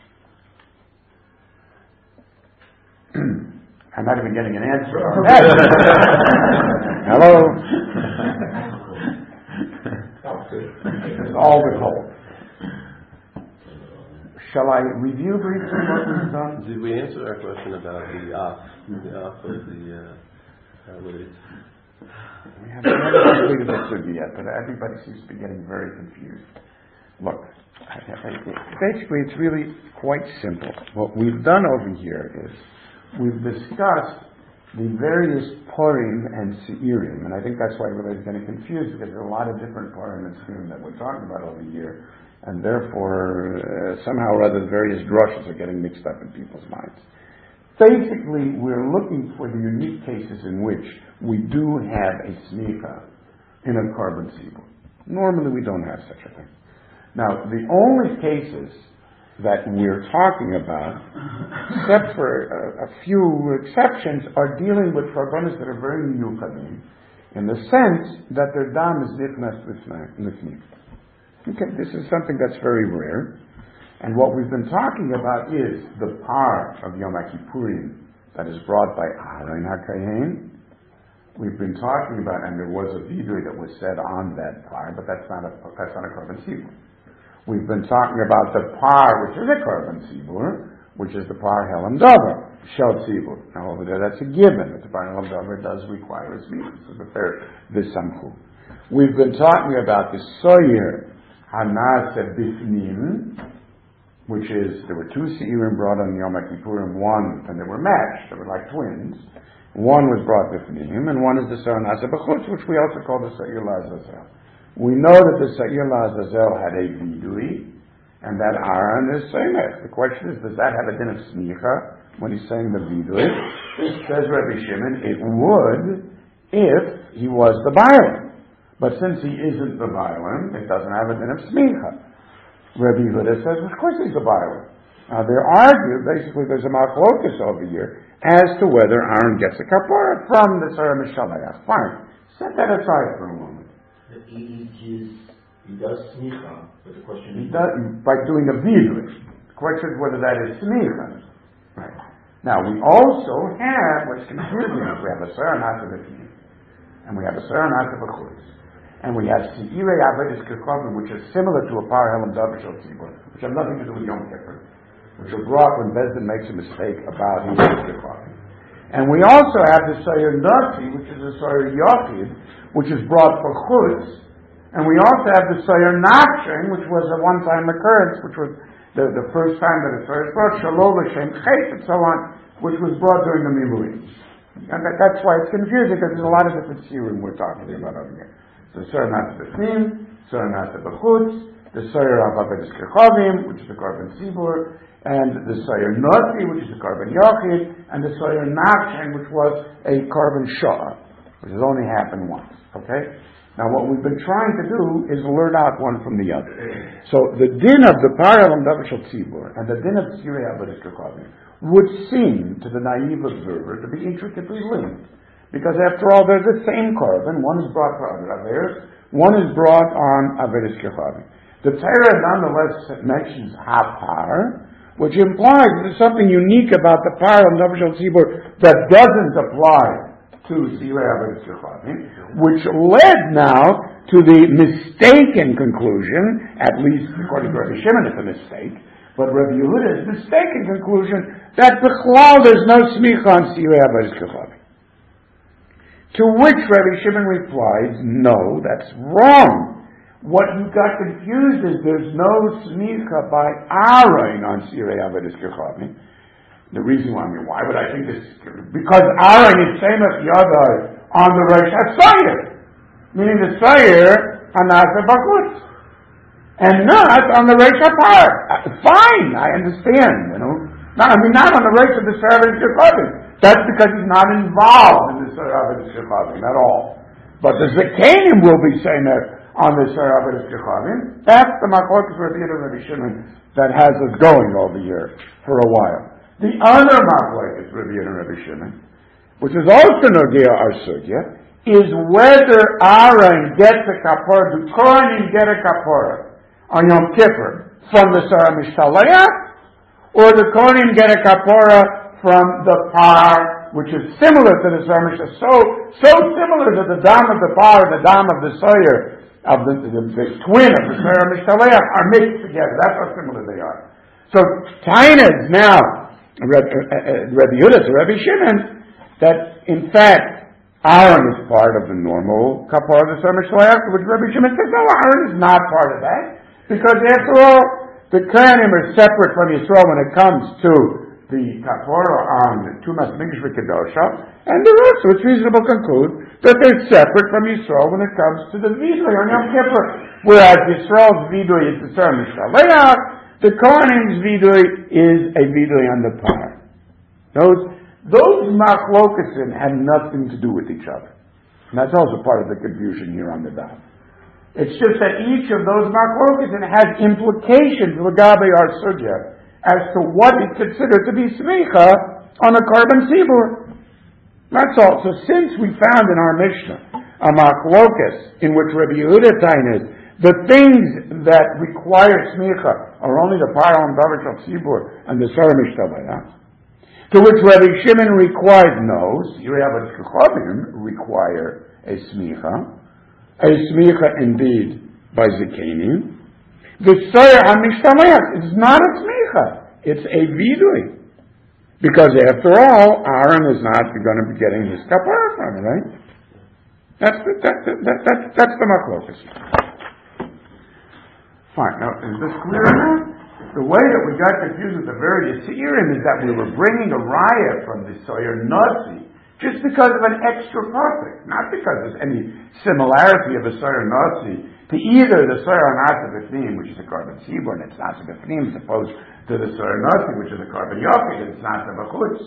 I'm not even getting an answer on that. Hello? It's all the whole. Shall I review briefly what we've done? Did we answer our question about the off, the off of the uh, uh, lyrics? We haven't completed the sugya yet, but everybody seems to be getting very confused. Look, basically it's really quite simple. What we've done over here is we've discussed the various Purim and Seirim, and I think that's why everybody's getting confused, because there are a lot of different Purim and Seirim that we're talking about over here, and therefore uh, somehow or other the various drushes are getting mixed up in people's minds. Basically, we're looking for the unique cases in which we do have a smicha in a carbon sibur. Normally we don't have such a thing. Now, the only cases that we're talking about, except for a, a few exceptions, are dealing with karbanos that are very miyukadim, in the sense that their dam is nichnas lifnim. Okay, this is something that's very rare. And what we've been talking about is the par of Yom Kippurim that is brought by Aharon HaKohen. We've been talking about, and there was a vidui that was said on that par, but that's not a that's not a carbon sibur. We've been talking about the par, which is a carbon sibur, which is the par helam davar, shel sibur. Now over there, that's a given that the par helam davar does require a sibur. So the fair this samchu. We've been talking about the soyer hanase bifnim, which is, there were two seirim brought on Yom Kippurim, one, and they were matched, they were like twins. One was brought bifnim, and one is the Seir Nasa B'chutz, which we also call the Seir Lazazel. We know that the Seir Lazazel had a vidui, and that Aaron is Seimech. The question is, does that have a din of smicha when he's saying the vidui? Says Rabbi Shimon, it would if he was the Bailam. But since he isn't the Bailam, it doesn't have a din of smicha. Rabbi Yehuda says, of course he's a Bailam. Now they argue, basically there's a machlokus over here, as to whether Aaron gets a kapara from the Sarah Mishalayach. Fine. Set that aside for a moment. He, he, he does smicha, but the question He is... does, by doing a vidui. The question is whether that is smicha. Right. Now we also have, what's confusing is we have a Sarah Nasa B'chutz, and we have a Sarah Nasa B'chutz. And we have Seirei Avedis Kechavim, which is similar to a Par Helam Davar Shel Tzibur, which have nothing to do with Yom Kippur, which are brought when Bezdin makes a mistake about his Kechavim. And we also have the Seir Nasi, which is a Seir Yochid, which is brought for Chutz. And we also have the Seir Nachshen, which was a one-time occurrence, which was the, the first time that the Seir is brought, Shalom L'Shem Chet, and so on, which was brought during the Miluim. And that, that's why it's confusing, because there's a lot of different Seirim we're talking about over here. The Seir Nasa B'chutz, Seir Nasa B'chutz, the Seir Avedis Kechavim, which is the carbon sibur, and the Seir Nasi, which is the carbon yochid, and the Seir Nachshen, which was a carbon shah, which has only happened once. Okay? Now what we've been trying to do is learn out one from the other. So the din of the Par Helam Davar Shel Tzibur and the din of Seirei Avedis Kechavim would seem to the naive observer to be intricately linked. Because after all, they're the same carbon. One is brought for other Averis, one is brought on Avedis Kechavim. The Torah nonetheless mentions Hapar, which implies there's something unique about the Par Helam Davar Shel Tzibur that doesn't apply to Seirei Avedis Kechavim, which led now to the mistaken conclusion, at least according to Rabbi Shimon it's a mistake, but Rabbi Yehuda's mistaken conclusion that B'chlal there's no smicha on Seirei Avedis Kechavim. To which Rabbi Shimon replies, no, that's wrong. What you got confused is there's no smicha by Aaron on Seirei Avedis Kechavim. The reason why, I mean, why would I think this? Because Aaron is Semach Yadai on the Rosh HaSayir, meaning the Sayir Hanasa B'chutz, and not on the Rosh HaPar. Fine, I understand, you know. No, I mean, not on the Rosh of the Seirei Avedis Kechavim. That's because he's not involved in the Seirei Avedis Kechavim at all. But the Zekanim will be saying that on the Seirei Avedis Kechavim. That's the Machlokas Rabbi Yehuda and Rabbi Shimon that has us going over here for a while. The other Machlokas Rabbi Yehuda and Rabbi Shimon, which is also Nogea our Sugya, is whether Aaron gets a kapora, the Kohanim get a kapora on Yom Kippur from the Sarah Mishtaleach, or the Kohanim get a kapora from the par, which is similar to the Sarah Mishtaleach, so, so similar to the dam of the par and the dam of the Soyer, of the, the, the twin of the Sarah Mishtaleach, are mixed together. That's how similar they are. So, Tainaz now, Rabbi Yehuda to Rabbi Shimon, that in fact, Aaron is part of the normal kapara of the Sarah Mishtaleach, which Rabbi Shimon says, no, Aaron is not part of that, because after all, the Kohanim are separate from Yisrael when it comes to the kapara on the Tumas Mikdash V'Kedosha, and the rest, so it's reasonable to conclude that they're separate from Yisrael when it comes to the Vidui on Yom Kippur, whereas Yisrael's Vidui is the Sarah Mishtaleach, the Kohanim's Vidui is a Vidui on the par. Those Those machlokesim have nothing to do with each other. And that's also part of the confusion here on the daf. It's just that each of those machlokesim has implications l'gabe our sugya as to what is considered to be smicha on a carbon tzibur. That's all. So since we found in our Mishnah a machlokes in which Rabbi Yehuda is, the things that require smicha are only the paral and davar shel tzibur and the sarah mishtavayah, to which Rabbi Shimon required no, Rabbi Chachamim require a smicha, a smicha indeed by Zikini. The Soyer HaMishtameach is not a smicha, it's a vidui. Because after all, Aaron is not going to be getting his kapara from it, right? That's the, that, that, that, that, that's the machlokas. Fine, now is this clear enough? The way that we got confused with the various Seirim is that we were bringing a raya from the Soyer Nasi just because of an extra pasuk, not because there's any similarity of a Soyer Nasi to either the Soyer Nasi B'fnim, which is a carbon tzibur, and it's Nasi B'fnim, as opposed to the Soyer Nasi, which is a carbon yofik, and it's Nasi B'chutz,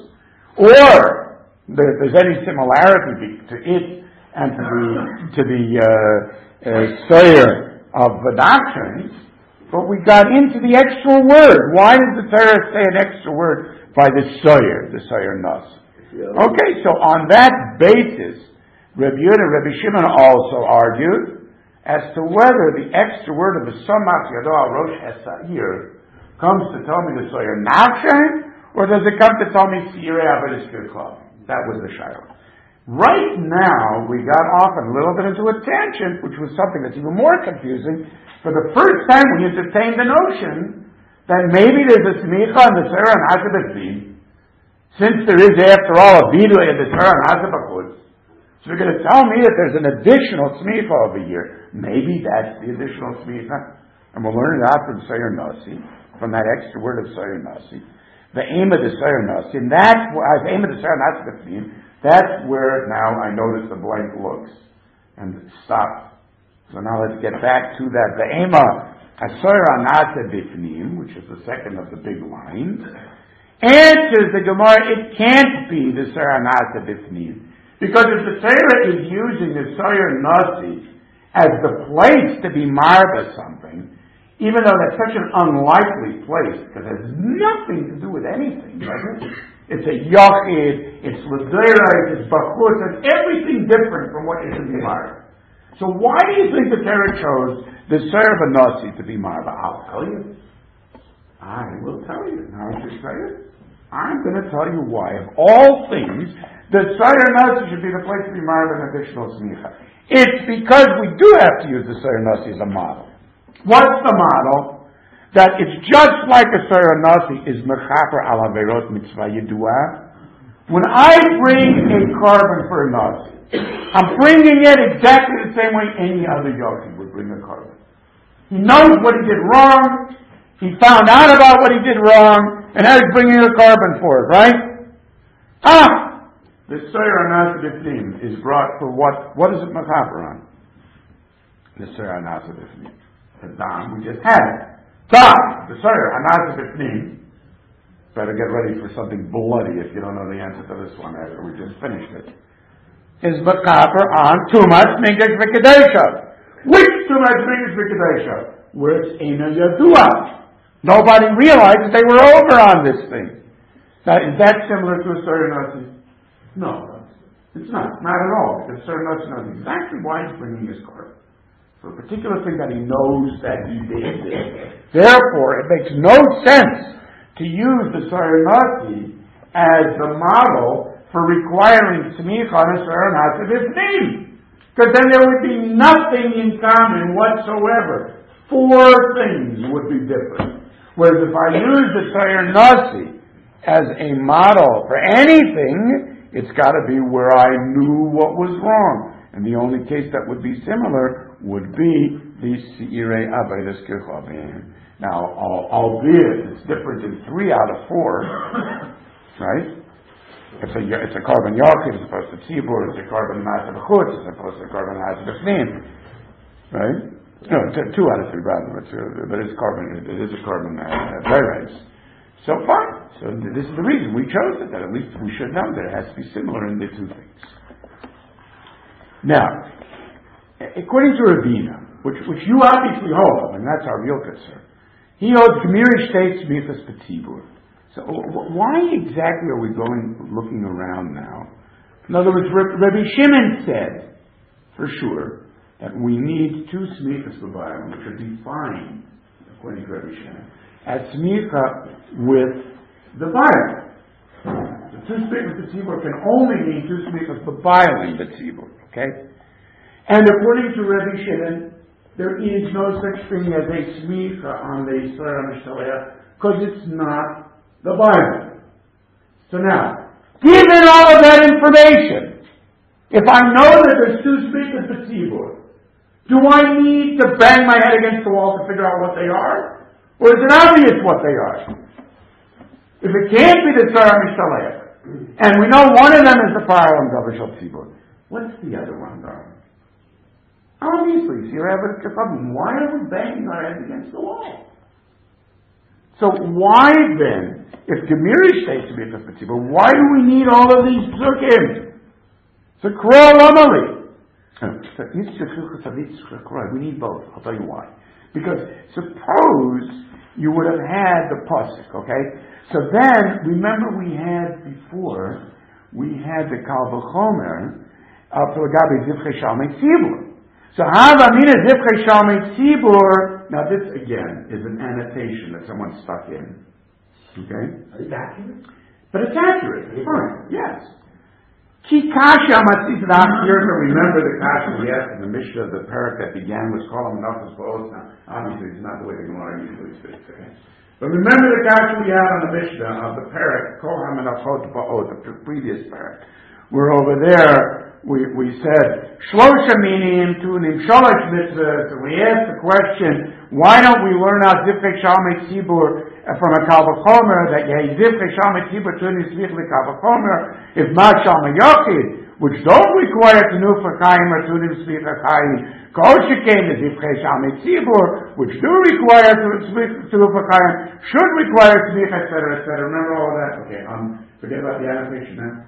or there, there's any similarity to it and to the to the uh, uh, Soyer of the doctrines. But we got into the extra word. Why did the Torah say an extra word by the Soyer, the Soyer Nas? Okay, so on that basis, Rabbi Yehuda and Rabbi Shimon also argued as to whether the extra word of the Samach Yado al Rosh Hasa'ir comes to tell me the Soyer Nachshen, or does it come to tell me Sirei Avodas Club? That was the Shiloh. Right now, we got off a little bit into a tangent, which was something that's even more confusing. For the first time, we entertained the notion that maybe there's a smicha on the Sarah and Hasabachim, since there is, after all, a vidui in the Sarah and Hasabachutz. So you're going to tell me that there's an additional smicha over here. Maybe that's the additional smicha. And we'll learn it out from Soyer Nasi, from that extra word of Soyer Nasi. The aim of the Soyer Nasi, and that's where, the aim of the Sarah and Hasabachim, that's where now I notice the blank looks and stop. So now let's get back to that. The Ema Asoyer Anata Bifnim, which is the second of the big lines, answers the Gemara, it can't be the Soyer Anata Bifnim. Because if the Torah is using the Soyer Nasi as the place to be marba something, even though that's such an unlikely place, because it has nothing to do with anything, doesn't it? It's a yachid, it's l'deirah, it's bachutz, it's everything different from what it should be marba. So why do you think the Torah chose the Soyer Nasi to be marba? I'll tell you. I will tell you. Now I should say it. I'm going to tell you why. Of all things, the Soyer Nasi should be the place to be marba an additional smicha. It's because we do have to use the Soyer Nasi as a model. What's the model? That it's just like a Soyer Nasi is mechaper al averot mitzvah yedua. When I bring a carbon for a Nasi, I'm bringing it exactly the same way any other yogi would bring a carbon. He knows what he did wrong, he found out about what he did wrong, and now he's bringing a carbon for it, right? Ah! The Soyer Nasi B'fnim is brought for what? What is it mechaper on? The Soyer Nasi B'fnim. The dam we just had. Dam! The Soyer Nasi B'fnim. Better get ready for something bloody if you don't know the answer to this one after we just finished it. Is mechaper on Tumas Mikdash V'Kedosha. Which Tumas Mikdash V'Kedosha? Where it's Eina Yadua. Nobody realized they were over on this thing. Now, is that similar to a Soyer Nasi? No. It's not, not at all, because Sir knows knows exactly why he's bringing his card. For a particular thing that he knows that he did. Therefore, it makes no sense to use the Sir Nasi as the model for requiring Smicha on a Sir Nasi Bifnim. Because then there would be nothing in common whatsoever. Four things would be different. Whereas if I use the Sir Nasi as a model for anything, it's got to be where I knew what was wrong. And the only case that would be similar would be the Seirei Abaydas Kechavim. Now, albeit it's different in three out of four, right? It's a, it's a carbon Yarkiv as opposed to Tzibur, it's a carbon Masav Chutz as opposed to carbon Masav B'fnim, right? No, t- two out of three, rather, but, uh, but it's carbon, it is a carbon uh, Beres. So fine. So this is the reason we chose it, that at least we should know that it has to be similar in the two things. Now, according to Ravina, which, which you obviously hold, and that's our real concern, he holds Gemiri Shtei Smichas B'Tzibur. So why exactly are we going, looking around now? In other words, Rabbi Shimon said, for sure, that we need two Smichas B'Bayim, which are defined, according to Rabbi Shimon, as Smicha with the Bayim. The two Smichas B'Tzibur can only mean two Smichas B'Bayim B'Tzibur, okay? And according to Rabbi Shimon, there is no such thing as a smicha on the Yisrael Mishaleh because it's not the Bible. So now, given all of that information, if I know that there's two smichas b'tzibur, do I need to bang my head against the wall to figure out what they are? Or is it obvious what they are? If it can't be the Yisrael Mishaleh, and we know one of them is the Paralel Davar Shel Tzibur, what's the other one, darling? Obviously, so you're having a problem. Why are we banging our heads against the wall? So why then, if Gemiri states to be a Tzibur, why do we need all of these psukim? So Kral Amali. We need both. I'll tell you why. Because suppose you would have had the pasuk, okay? So then, remember we had before, we had the Kal V'chomer of the Gabi Zivchei Shalmei Tzibur. So Hava Mina Zivchei Shalmei Tzibur. Now this again is an annotation that someone stuck in. Okay? Is it accurate? But it's accurate. It's fine. Yes. Ki Kasha Matzis Years to remember the Kasha we asked in the Mishnah, the parak that began with Kolam Nafas Ba'os. Now, obviously it's not the way the Gemara usually speaks. Okay? But remember the Kasha we had on the Mishnah of the parak Kolam Nafas Ba'os, the previous parak. We're over there. We we said Shlosha Minim Tunim Shalosh Mitzvahs, and we asked the question, why don't we learn out Zivchei Shalmei Tzibur from a Kal V'chomer that Yeh Zivchei Shalmei Tzibur Tunim Svich L'Kal V'chomer if Mad Shalmei Yochid, which don't require Tenu for Chaim or Tunim Svich Chaim, Kol Shekain the Zivchei Shalmei Tzibur, which do require Tenu for Chaim, should require Svich, et cetera, et cetera. Remember all that? Okay, um, forget about the annotation now.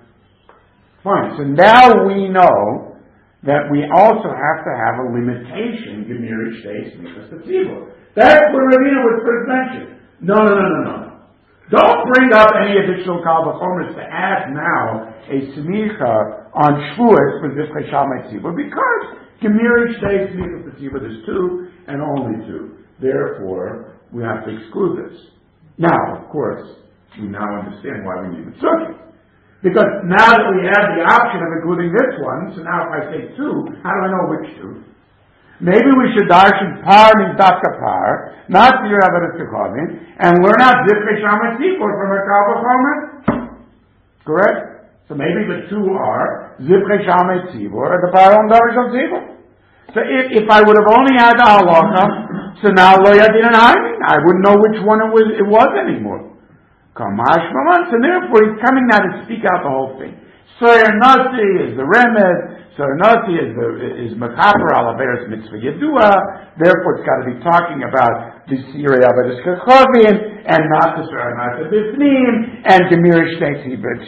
Fine. So now we know that we also have to have a limitation, Gemiri Shtei Smichas B'Tzibur. That's what Ravina was first mentioned. No, no, no, no, no. Don't bring up any additional Kal V'chomers to add now a Smicha on Shavuos for Zivchei Shalmei Tzibur because Gemiri Shtei Smichas B'Tzibur, there's two and only two. Therefore, we have to exclude this. Now, of course, we now understand why we need the Sukkah. Because now that we have the option of including this one, so now if I say two, how do I know which two? Maybe we should darshan par means dafka par, not your evidence to Chavin, and learn out Zivchei Shalmei Tzibur from a Kal V'chomer. Correct? So maybe the two are Zivchei Shalmei Tzibur or the Paralel Davar Shel Tzibur. So if, if I would have only had the halacha, so now lo yadin and I wouldn't know which one it was, it was anymore. Kamash Maman, so therefore he's coming now to speak out the whole thing. Soyer Nasi is the Remed, Soyer Nasi is the is Mechaper al Averes Mitzvah Yedua, therefore it's got to be talking about the Seirei Abaydas Kechavim and not the Soyer Nasi B'Fnim and Gemiri Shtei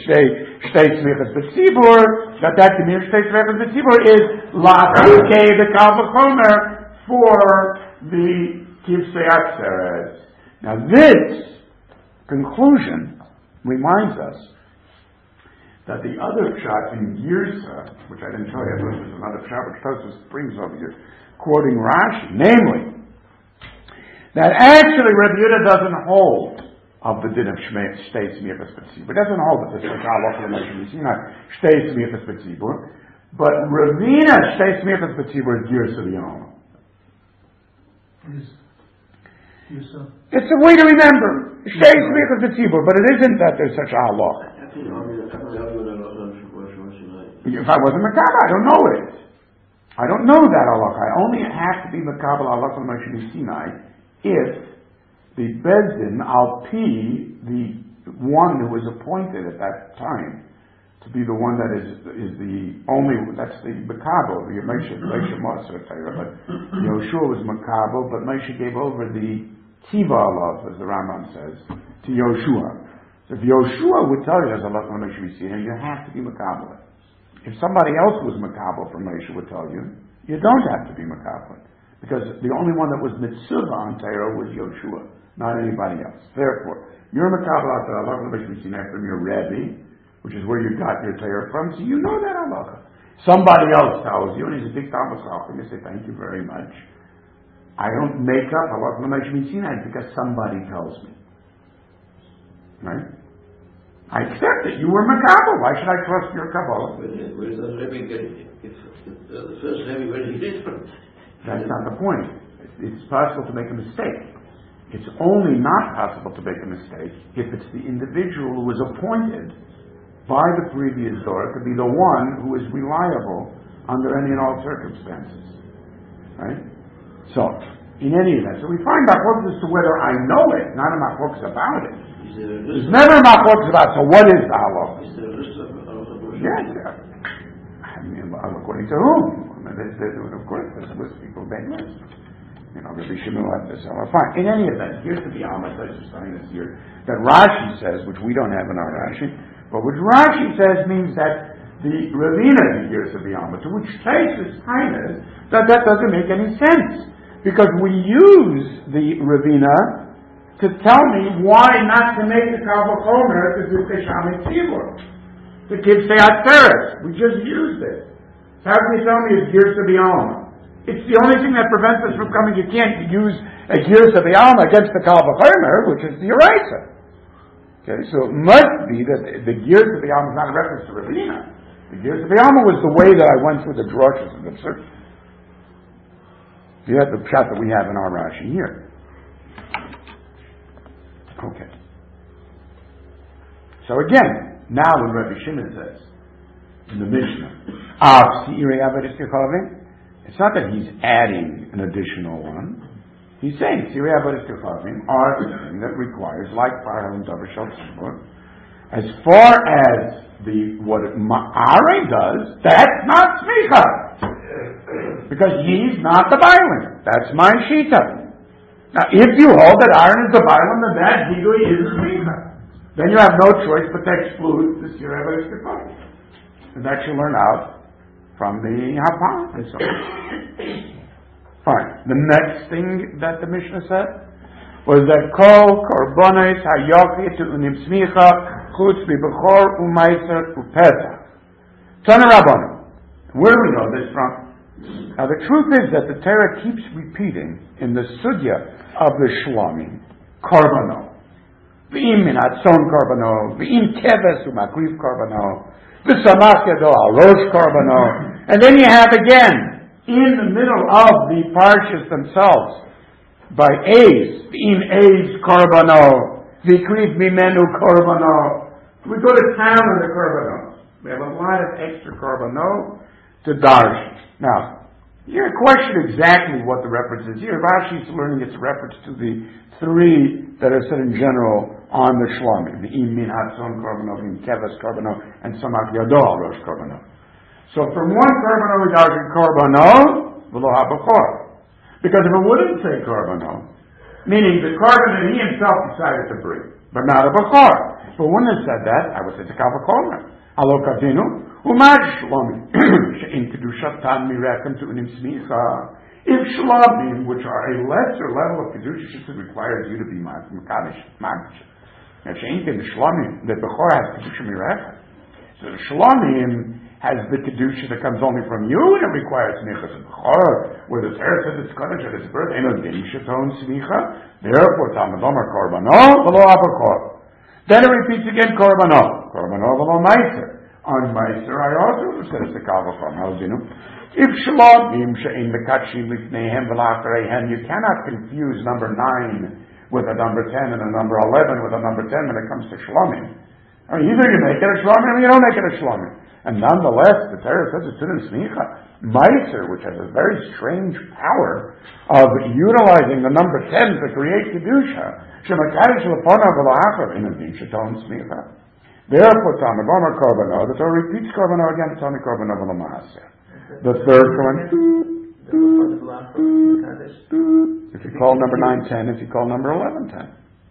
Smichas B'Tzibur, that that Gemiri Shtei Smichas B'Tzibur is La'afike the Kal V'chomer for the Kivsei Atzeres. Now this conclusion reminds us that the other pshat in Girsa, which I didn't tell you, but there's another pshat which Tosfos brings over here, quoting Rashi, namely, that actually Rabbi Yehuda doesn't hold of the din of Shtei Smichas B'tzibur. It doesn't hold that this is Halacha L'Moshe Messina, Shtei Smichas B'tzibur, but Ravina Shtei Smichas B'tzibur is Girsa V'Yom. It's a way to remember. Shtei Smichas B'tzibur, but it isn't that there's such a halacha. If I wasn't Makabel, I don't know it. I don't know that halacha. I only have to be Makabel halacha L'Moshe Sinai if the Bezdin, al pi, the one who was appointed at that time to be the one that is is the only, that's the Makabel, the Moshe, Moshe Moser Torah, but Yoshua was Makabel, but Moshe gave over the Tiva alav, as the Rambam says, to Yoshua. So if Yoshua would tell you there's a lot of Moshe Messina, you have to be Makabel. If somebody else was Makabel from Moshe would tell you, you don't have to be Makabel. Because the only one that was Mitzvah on Torah was Yoshua, not anybody else. Therefore, you're Makabel out there, Allah Moshe Messina from your Rebbe, which is where you got your Torah from, so you know that halacha. Somebody else tells you, and he's a big Talmud Chacham, you say, thank you very much. I don't make up Allah Moshe Messina because somebody tells me. Right? I accept it. You were Makabel. Why should I trust your Kabbalah? Where does the Rebbe get it? If the first Rebbe, where did he get it from? That's not the point. It's possible to make a mistake. It's only not possible to make a mistake if it's the individual who was appointed by the previous Dor to be the one who is reliable under any and all circumstances. Right? So, in any event, so we find machlokas as to whether I know it, not a machlokas about it. There's never a machlokas about, so what is the halacha? Is there a list of halacha? Yes. I mean, according to whom? There's, there's, of course, there's a list of people being list. You know, Rabbi Shimon had this. Well, fine. In any event, here's the Biyama, I was saying this here, that Rashi says, which we don't have in our Rashi, but which Rashi says means that the Ravina hears the Biyama, to which case is kindness, that that doesn't make any sense. Because we use the Ravina to tell me why not to make the Kavah Chomer to do Teshami Tzibur. The kids say Atzeres. We just used it. How can you tell me it's Girsa B'Alma? It's the only thing that prevents us from coming. You can't use a Girsa B'Alma against the Kavah Chomer, which is the Yoraisa. Okay, so it must be that the Girsa B'Alma is not a reference to Ravina. The Girsa B'Alma was the way that I went through the drushes and the search. You have the shot that we have in our Rashi here. Okay. So again, now when Rabbi Shimon says in the Mishnah, it's not that he's adding an additional one. He's saying Sirei Avodas Kechavim are the thing that requires, like Parhal and Davar Shal Tzibur. As far as the what Ma'are does, that's not Smicha. Because he's not the Bailim. That's my Shita. Now, if you hold that Aaron is the Bailim, then that Higui is Smicha. Then you have no choice but to exclude the Sirei Avodas Kechavim. And that you learn out from the Hapam and so on. Fine. The next thing that the Mishnah said was that Kol Korbanos Hayochit Unim Smicha Chutz B'Bechor U'Maiser U'Pesach. Tana Rabbanu. Where do we know this from? Now the truth is that the Torah keeps repeating in the Sugya of the Shlomim, Korbanon. V'im min Hatzon Korbanon, V'im Keves U'Makriv Korbanon, V'Samach Yado Al-Rosh Korbanon. And then you have again, in the middle of the parshas themselves, by A's, V'im A's Korbanon, V'Kriv Mimenu Korbanon. We go to town on the Korbanon. We have a lot of extra Korbanon to Darsh. Now, you're going to question exactly what the reference is here. Rashi's learning it's a reference to the three that are said in general on the Shlomim. The Im Min Hatzon Korbanot, Im Keves Korbanot, and Samach Yadol Rosh Korbanot. So from one Korbanot we darshan Korbanot, V'lo HaBechor. Because if it wouldn't say Korbanot, meaning the korban that he himself decided to bring, but not a Bechor. If it wouldn't have said that, I would say it's a Kavah Chomer. Alo Kavinu. Umad Shlomim, she'in kedushatan mirekem to unim smicha. If Shlomim, which are a lesser level of kedusha, requires you to be makadosh, makadosh. Now she'in ken Shlomim that Bechor has kedusha mirekem. So Shlomim has the kedusha that comes only from you, and it requires smicha. Where the Torah says it's kodesh at its birth, eno din sheton smicha. Therefore, Talmud Omer korbano v'lo avakor. Then it repeats again korbano, korbano v'lo meiser. On meiser, I also said it's the kavachon. How do you know? If shlomim she'in mekatshim lifneihem v'la'achareihem, you cannot confuse number nine with a number ten and a number eleven with a number ten when it comes to shlomim. I mean, either you make it a shlomim or you don't make it a shlomim. And nonetheless, the Torah says it's in smicha. Meiser, which has a very strange power of utilizing the number ten to create kedusha. Shemakadosh leponav v'la'achar inadin sheton smicha. Therefore, Talmud Omer korbano. The Torah repeats korbano again. Tani korbano v'lamaaser. The third one. If you call number nine ten, if you call number eleven ten.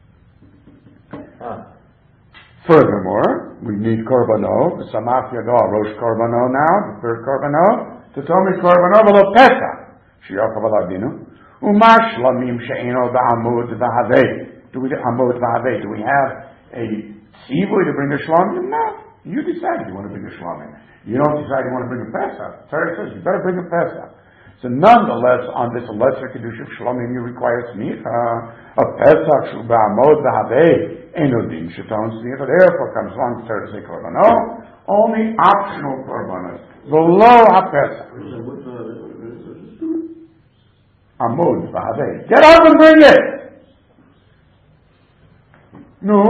Ah. Furthermore, we need korbano, the samach yado, rosh korbano now, the third korbano, to tomi korbano v'lo pesach, shiyachav aladinu, umash lamim she'eno ba'amud v'havei. Do we amud v'havei? Do we have a tzivui to bring a shlomim? No. You decide you want to bring a shlomim. You don't decide you want to bring a pesach. The Torah says you better bring a pesach. So nonetheless, on this lesser kedusha of shlomim, you require smicha. A pesach shu ba'amud v'havei. Enodim sheton smicha. Therefore comes along the Torah to say korbano, only optional korbanos. Below ha-pesach. Amud v'havei. Get up and bring it! No?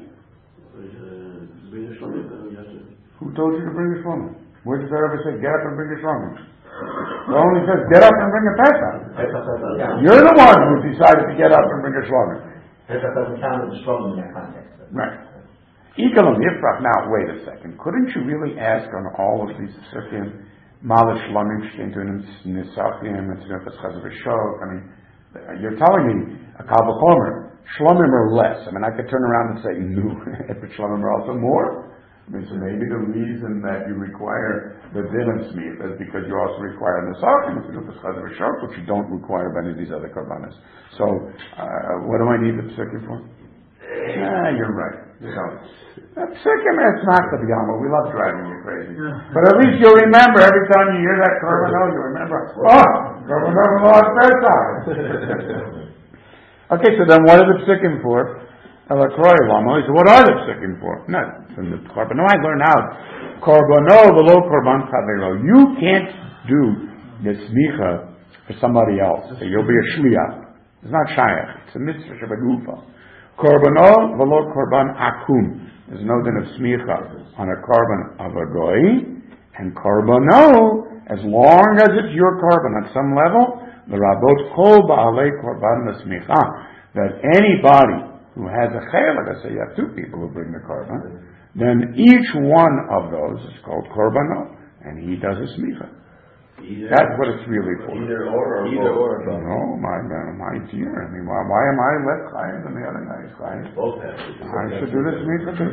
Who told you to bring a shlomim? Where does there ever say get up and bring a shlomim? It only says get up and bring a pesach. You're the one who decided to get up and bring a shlomim. Pesach doesn't count as shlomim in that context. Right. Ikalon Yifrach. Now, wait a second. Couldn't you really ask on all of these psukim, Malish Shlomim Shtintunim Nisachim and Tzunefes Chazav Shok? I mean, you're telling me a Kal V'chomer, Shlomim are less. I mean, I could turn around and say, no, but Shlomim are also more. I mean, so maybe the reason that you require the din of smicha is because you also require Nisachim and Tzunefes Chazav Shok, which you don't require by any of these other korbanos. So, uh, what do I need the psukim for? Ah, you're right. You don't. Psukim, it's not the B'yama. We love driving you crazy. But at least you'll remember every time you hear that korbano, you remember, oh, korbano lost Pesach. Okay, so then what are the psukim for? Elakroy Lama. So what are the psukim for? No, from the korbano I learn out. Korbano below korban chavero. You can't do the smicha for somebody else. So you'll be a shliach. It's not shayach. It's a mitzvah shabagufa. Korbano v'lo korban akum. There's no din of smicha on a korban of a goy. And korbano, as long as it's your korban at some level, the rabbot kol ba'alei korban l'smicha, that anybody who has a chayla, let's say you have two people who bring the korban, then each one of those is called korbano, and he does a smicha. Either, That's what it's really for. Either or, or either both. or. No, my my dear. I mean, why, why am I less chayav than the other guy is chayav? Both have to do. I should do this smicha too.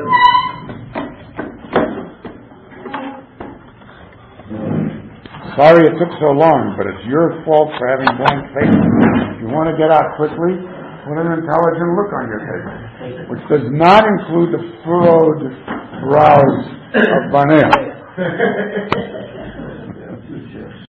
Sorry it took so long, but it's your fault for having blank faces. If you want to get out quickly, put an intelligent look on your face, which does not include the furrowed brows of Banea.